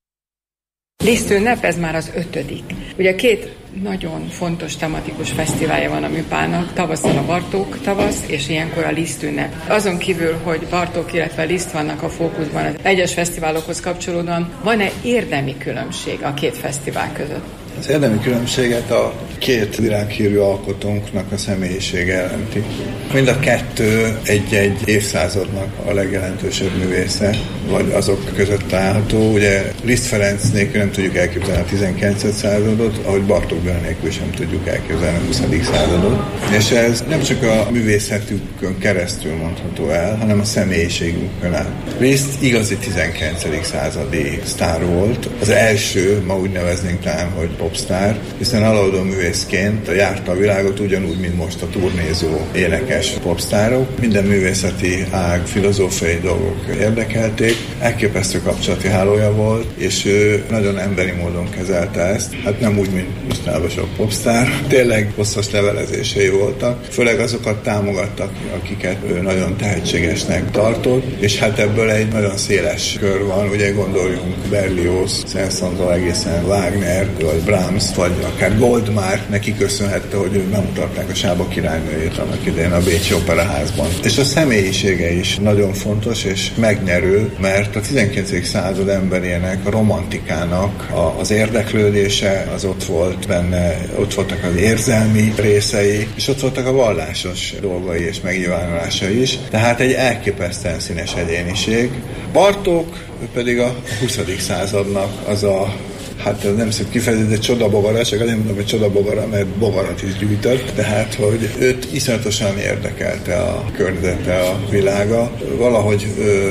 K: Lisztünnep, ez már az 5. Ugye 2 nagyon fontos tematikus fesztiválja van a MÜPA-nak, tavasszal a Bartók tavasz, és ilyenkor a Lisztünnep. Azon kívül, hogy Bartók, illetve Liszt vannak a fókuszban az egyes fesztiválokhoz kapcsolódóan, van-e érdemi különbség a 2 fesztivál között?
M: Az érdemi különbséget a 2 világhírű alkotónknak a személyisége jelenti. Mind a 2 egy-egy évszázadnak a legjelentősebb művésze, vagy azok között található. Ugye Liszt Ferenc nélkül nem tudjuk elképzelni a 19. századot, ahogy Bartók Béla nélkül sem tudjuk elképzelni a 20. századot. És ez nem csak a művészetükön keresztül mondható el, hanem a személyiségünkön át. Liszt igazi 19. századi sztár volt. Az első, ma úgy neveznénk talán, hogy popstar, hiszen aladó művészként járta a világot ugyanúgy, mint most a turnézó énekes popstárok. Minden művészeti ág, filozófiai dolgok érdekelték, elképesztő kapcsolati hálója volt, és ő nagyon emberi módon kezelte ezt. Hát nem úgy, mint mostában sok popstár. Tényleg hosszas levelezései voltak. Főleg azokat támogattak, akiket ő nagyon tehetségesnek tartott, és hát ebből egy nagyon széles kör van. Ugye gondoljunk Berlioz, Saint-Saëns egészen Wagner, vagy Brahms, vagy akár Goldmine, már neki köszönhette, hogy bemutatták a Sába királynőjét annak idején a Bécsi Operaházban. És a személyisége is nagyon fontos és megnyerő, mert a 19. század emberének, a romantikának az érdeklődése az ott volt benne, ott voltak az érzelmi részei, és ott voltak a vallásos dolgai és megnyilvánulása is. Tehát egy elképesztően színes egyéniség. Bartók pedig a 20. századnak az a, hát nem szép kifejezni, de csodabogara, csak azért mondom, hogy csodabogara, mert bogarat is gyűjtött, tehát, hogy őt iszonyatosan érdekelte a környezete, a világa. Valahogy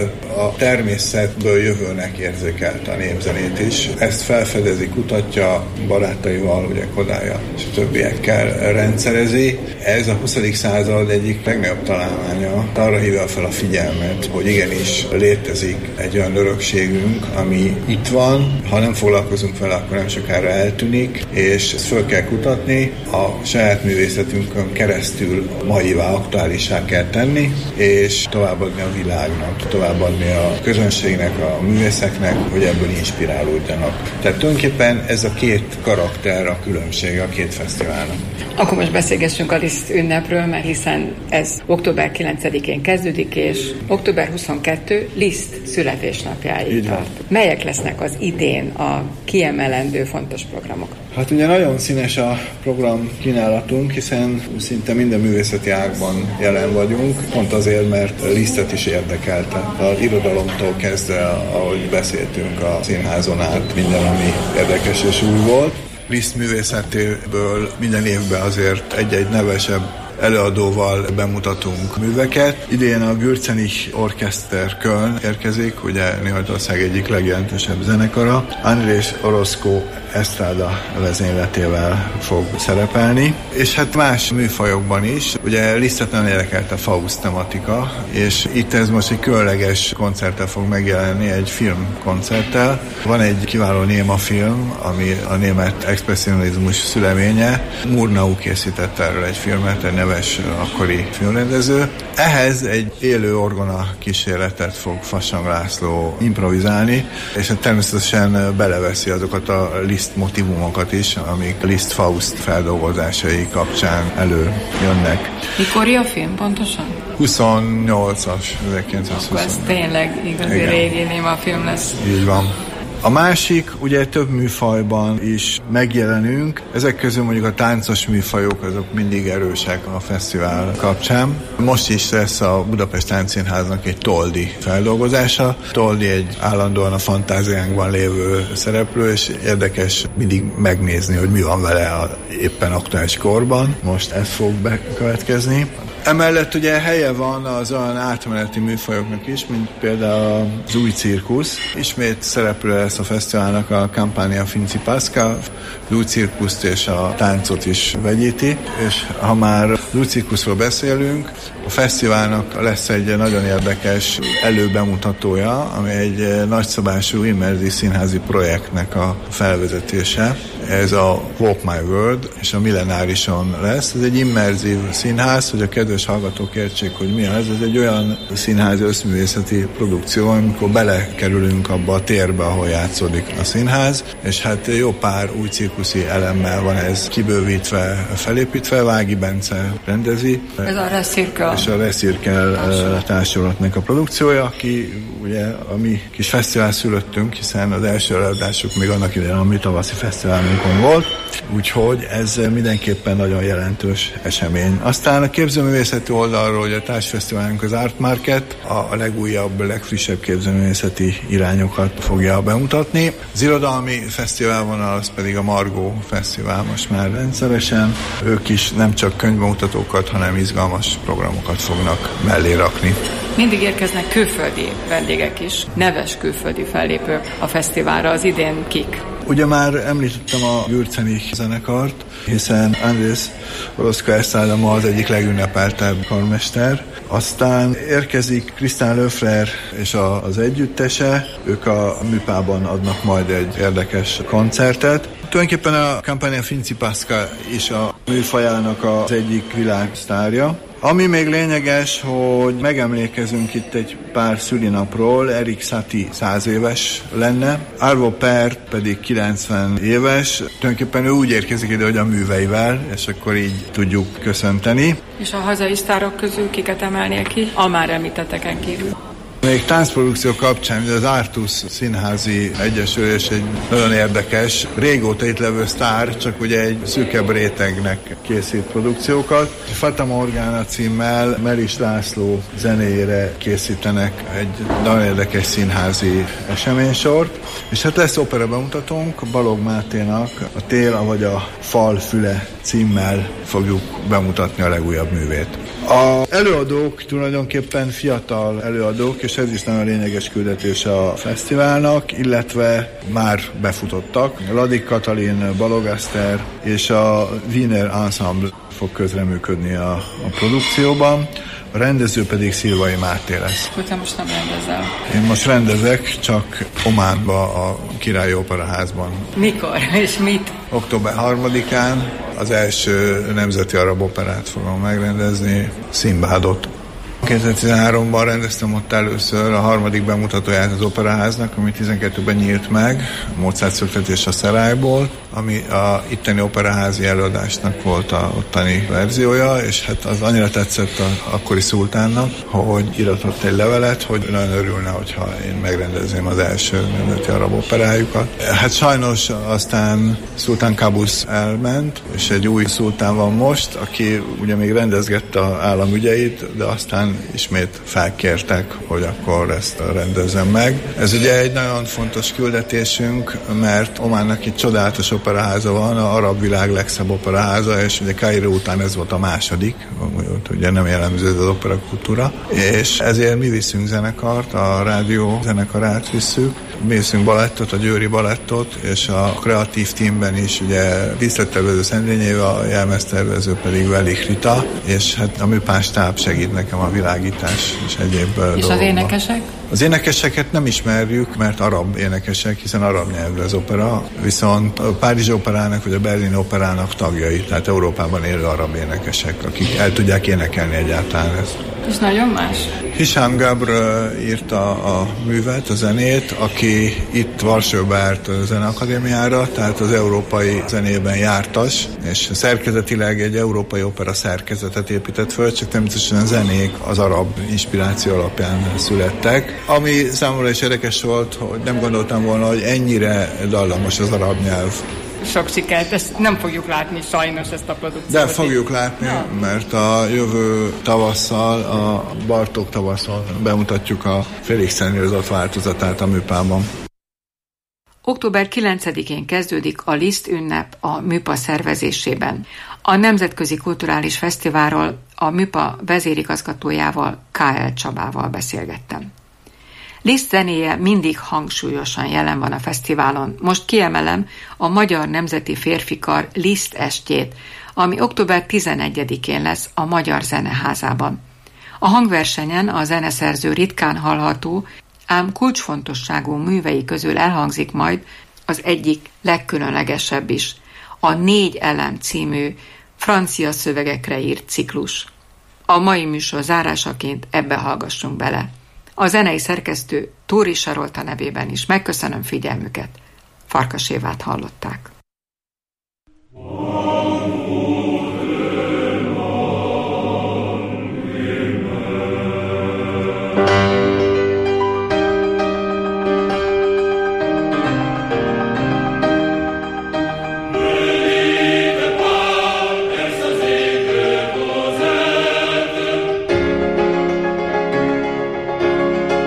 M: a természetből jövőnek érzékelte a népzenét is. Ezt felfedezi, kutatja barátaival, ugye Kodály és a többiekkel rendszerezi. Ez a 20. század egyik legnagyobb találmánya. Arra hívja fel a figyelmet, hogy igenis létezik egy olyan örökségünk, ami itt van, ha nem foglalkozunk vele, akkor nem sokára eltűnik, és ezt föl kell kutatni, a saját művészetünkön keresztül maivá, aktuálissá kell tenni, és továbbadni a világnak, továbbadni a közönségnek, a művészeknek, hogy ebből inspirálódjanak. Tehát tulajdonképpen ez a két karakter a különbsége a két fesztiválnak.
H: Akkor most beszélgessünk a Liszt ünnepről, mert hiszen ez október 9-én kezdődik, és október 22 Liszt születésnapjáig tart. Melyek lesznek az idén a kiemelendő fontos programok?
M: Hát ugye nagyon színes a program kínálatunk, hiszen szinte minden művészeti ágban jelen vagyunk, pont azért, mert Lisztet is érdekelte. Az irodalomtól kezdve, ahogy beszéltünk, a színházon át minden, ami érdekes és új volt. Liszt művészetéből minden évben azért egy-egy nevesebb előadóval bemutatunk műveket. Idén a Gürzenich Orchester Köln érkezik, ugye Németország egyik legjelentősebb zenekara. Andrés Orozco esztráda vezényletével fog szerepelni, és hát más műfajokban is. Ugye Lisztet nagyon érdekelte a Faust tematika, és itt ez most egy különleges koncerttel fog megjelenni, egy filmkoncerttel. Van egy kiváló néma film, ami a német expresszionizmus szüleménye. Murnau készített erről egy filmet, egy neves akkori filmrendező. Ehhez egy élő orgona kísérletet fog Fassang László improvizálni, és természetesen beleveszi azokat a Liszt motivumokat is, amik Liszt Faust feldolgozásai kapcsán előjönnek.
H: Mikor a film pontosan?
M: 28-as, 1920.
H: Akkor ez tényleg igazi régi néma film lesz.
M: Így van. A másik, ugye több műfajban is megjelenünk. Ezek közül mondjuk a táncos műfajok, azok mindig erősek a fesztivál kapcsán. Most is lesz a Budapest Táncszínháznak egy Toldi feldolgozása. Toldi egy állandóan a fantáziánkban lévő szereplő, és érdekes mindig megnézni, hogy mi van vele a éppen aktuális korban. Most ez fog bekövetkezni. Emellett ugye helye van az olyan átmeneti műfajoknak is, mint például az új cirkusz. Ismét szereplő lesz a fesztiválnak a Campania Principesca, az új cirkuszt és a táncot is vegyíti, és ha már új cirkuszról beszélünk, a fesztiválnak lesz egy nagyon érdekes előbemutatója, ami egy nagyszabású immerzív színházi projektnek a felvezetése. Ez a Walk My World és a Millenárison lesz. Ez egy immerzív színház, hogy a kedves hallgatók értsék, hogy mi az. Ez egy olyan színházi összművészeti produkció, amikor belekerülünk abba a térbe, ahol játszódik a színház, és hát jó pár új cirkuszi elemmel van ez kibővítve, felépítve. Vági Bence rendezi.
H: Ez a Reszirkel.
M: És a Reszirkel társulatnak a produkciója, aki ugye a mi kis fesztivál szülöttünk, hiszen az első előadásuk még annak idején a mi tavaszi fesztiválunkon volt, úgyhogy ez mindenképpen nagyon jelentős esemény. Aztán a képzőművészeti oldalról, hogy a társfesztiválunk az Art Market a legújabb, legfrissebb képzőművészeti irányokat fogja bemutatni. Az irodalmi fesztiválvonal az pedig a Margó Fesztivál most már rendszeresen. Ők is nem csak könyvbemutatókat, hanem izgalmas programokat fognak mellé rakni.
H: Mindig érkeznek külföldi vendégek is, neves külföldi fellépők a fesztiválra. Az idén kik?
M: Ugye már említettem a Gürzenich zenekart, hiszen Andrés Orozco esztráda ma az egyik legünnepeltebb karmester. Aztán érkezik Christian Löffler és az együttese, ők a Műpában adnak majd egy érdekes koncertet. Tulajdonképpen a Campania Principesca is a műfajának az egyik világsztárja, Ami még lényeges, hogy megemlékezünk itt egy pár szülinapról, Erik Satie 100 éves lenne, Arvo Pärt pedig 90 éves. Tulajdonképpen ő úgy érkezik ide, hogy a műveivel, és akkor így tudjuk köszönteni.
N: És a hazai sztárok közül kiket emelnél ki, a már említetteken kívül?
M: Még táncprodukció kapcsán, az Artus Színházi Egyesülés egy nagyon érdekes, régóta itt levő sztár, csak ugye egy szűkebb rétegnek készít produkciókat. Fata Morgana címmel Melis László zenéjére készítenek egy nagyon érdekes színházi eseménysort. És hát lesz opera bemutatónk, Balogh Máténak a Tél, avagy a Fal füle címmel fogjuk bemutatni a legújabb művét. Az előadók tulajdonképpen fiatal előadók, és ez is nagyon lényeges küldetése a fesztiválnak, illetve már befutottak. Ladik Katalin, Balogh Eszter és a Wiener Ensemble fog közreműködni a produkcióban. A rendező pedig Szilvai Máté lesz.
N: Hogyha most nem rendezel?
M: Én most rendezek, csak Ománba, a Királyi Operaházban.
N: Mikor és mit?
M: Október 3-án az első nemzeti arab operát fogom megrendezni, Szimbádot. 2013-ban rendeztem ott először a harmadik bemutatóját az Operaháznak, ami 12-ben nyílt meg, Mozart szöktetés a Szerályból, ami a itteni operaházi előadásnak volt a ottani verziója, és hát az annyira tetszett az akkori szultánnak, hogy iratott egy levelet, hogy nagyon örülne, hogyha én megrendezném az első nemzeti arab operájukat. Hát sajnos aztán Szultán Qaboos elment, és egy új szultán van most, aki ugye még rendezgette az államügyeit, de aztán ismét felkértek, hogy akkor ezt rendezzem meg. Ez ugye egy nagyon fontos küldetésünk, mert Ománnak egy csodálatos operaháza van, az arab világ legszebb operaháza, és ugye Kairó után ez volt a második, ugye nem jellemző az operakultúra, és ezért mi viszünk zenekart, a rádió zenekarát visszük, mi viszünk balettot, a Győri balettot, és a kreatív teamben is ugye díszlettervező Szendrényi Éva, a jelmeztervező pedig Velich Rita, és hát a műpás stáb segít nekem a világítás és egyéb dolgokban.
N: És az énekesek?
M: Az énekeseket nem ismerjük, mert arab énekesek, hiszen arab nyelvű az opera, viszont a Párizsi Operának vagy a Berlini Operának tagjai, tehát Európában élő arab énekesek, akik el tudják énekelni egyáltalán ezt.
N: És nagyon más?
M: Hisham Gabr írta a művet, a zenét, aki itt Varsóba járt a Zeneakadémiára, tehát az európai zenében jártas, és szerkezetileg egy európai opera szerkezetet épített föl, csak természetesen a zenék az arab inspiráció alapján születtek. Ami számomra is érdekes volt, hogy nem gondoltam volna, hogy ennyire dallamos az arab nyelv.
N: Sok sikert, ezt nem fogjuk látni sajnos, ezt a produkciót.
M: De fogjuk látni, mert a jövő tavasszal, a Bartók tavasszal bemutatjuk a Félix-szennyőzott változatát a műpában.
H: Október 9-én kezdődik a Liszt ünnep a műpa szervezésében. A Nemzetközi Kulturális Fesztiválról a műpa vezérigazgatójával, K.L. Csabával beszélgettem. Liszt zenéje mindig hangsúlyosan jelen van a fesztiválon. Most kiemelem a Magyar Nemzeti Férfikar Liszt estjét, ami október 11-én lesz a Magyar Zeneházában. A hangversenyen a zeneszerző ritkán hallható, ám kulcsfontosságú művei közül elhangzik majd az egyik legkülönlegesebb is, a 4 elem című francia szövegekre írt ciklus. A mai műsor zárásaként ebbe hallgassunk bele. A zenei szerkesztő Tóri Sarolta nevében is megköszönöm figyelmüket. Farkas Évát hallották.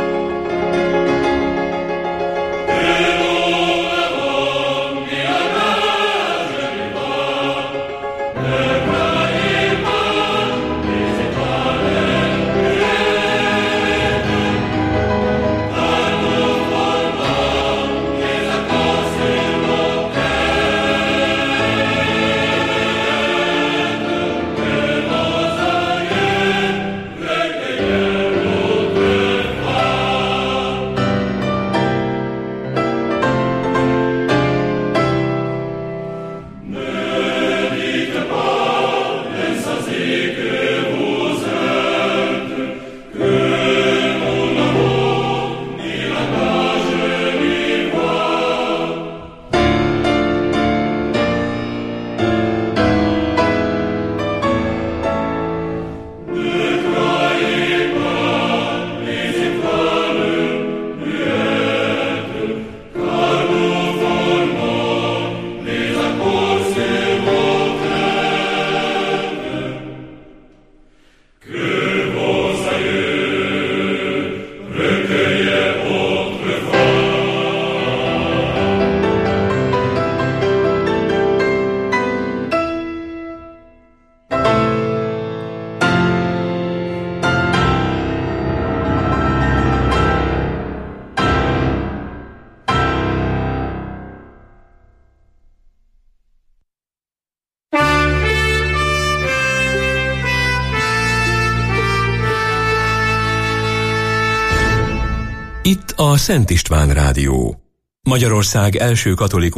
O: Yeah.
A: Itt a Szent István Rádió. Magyarország első katolikus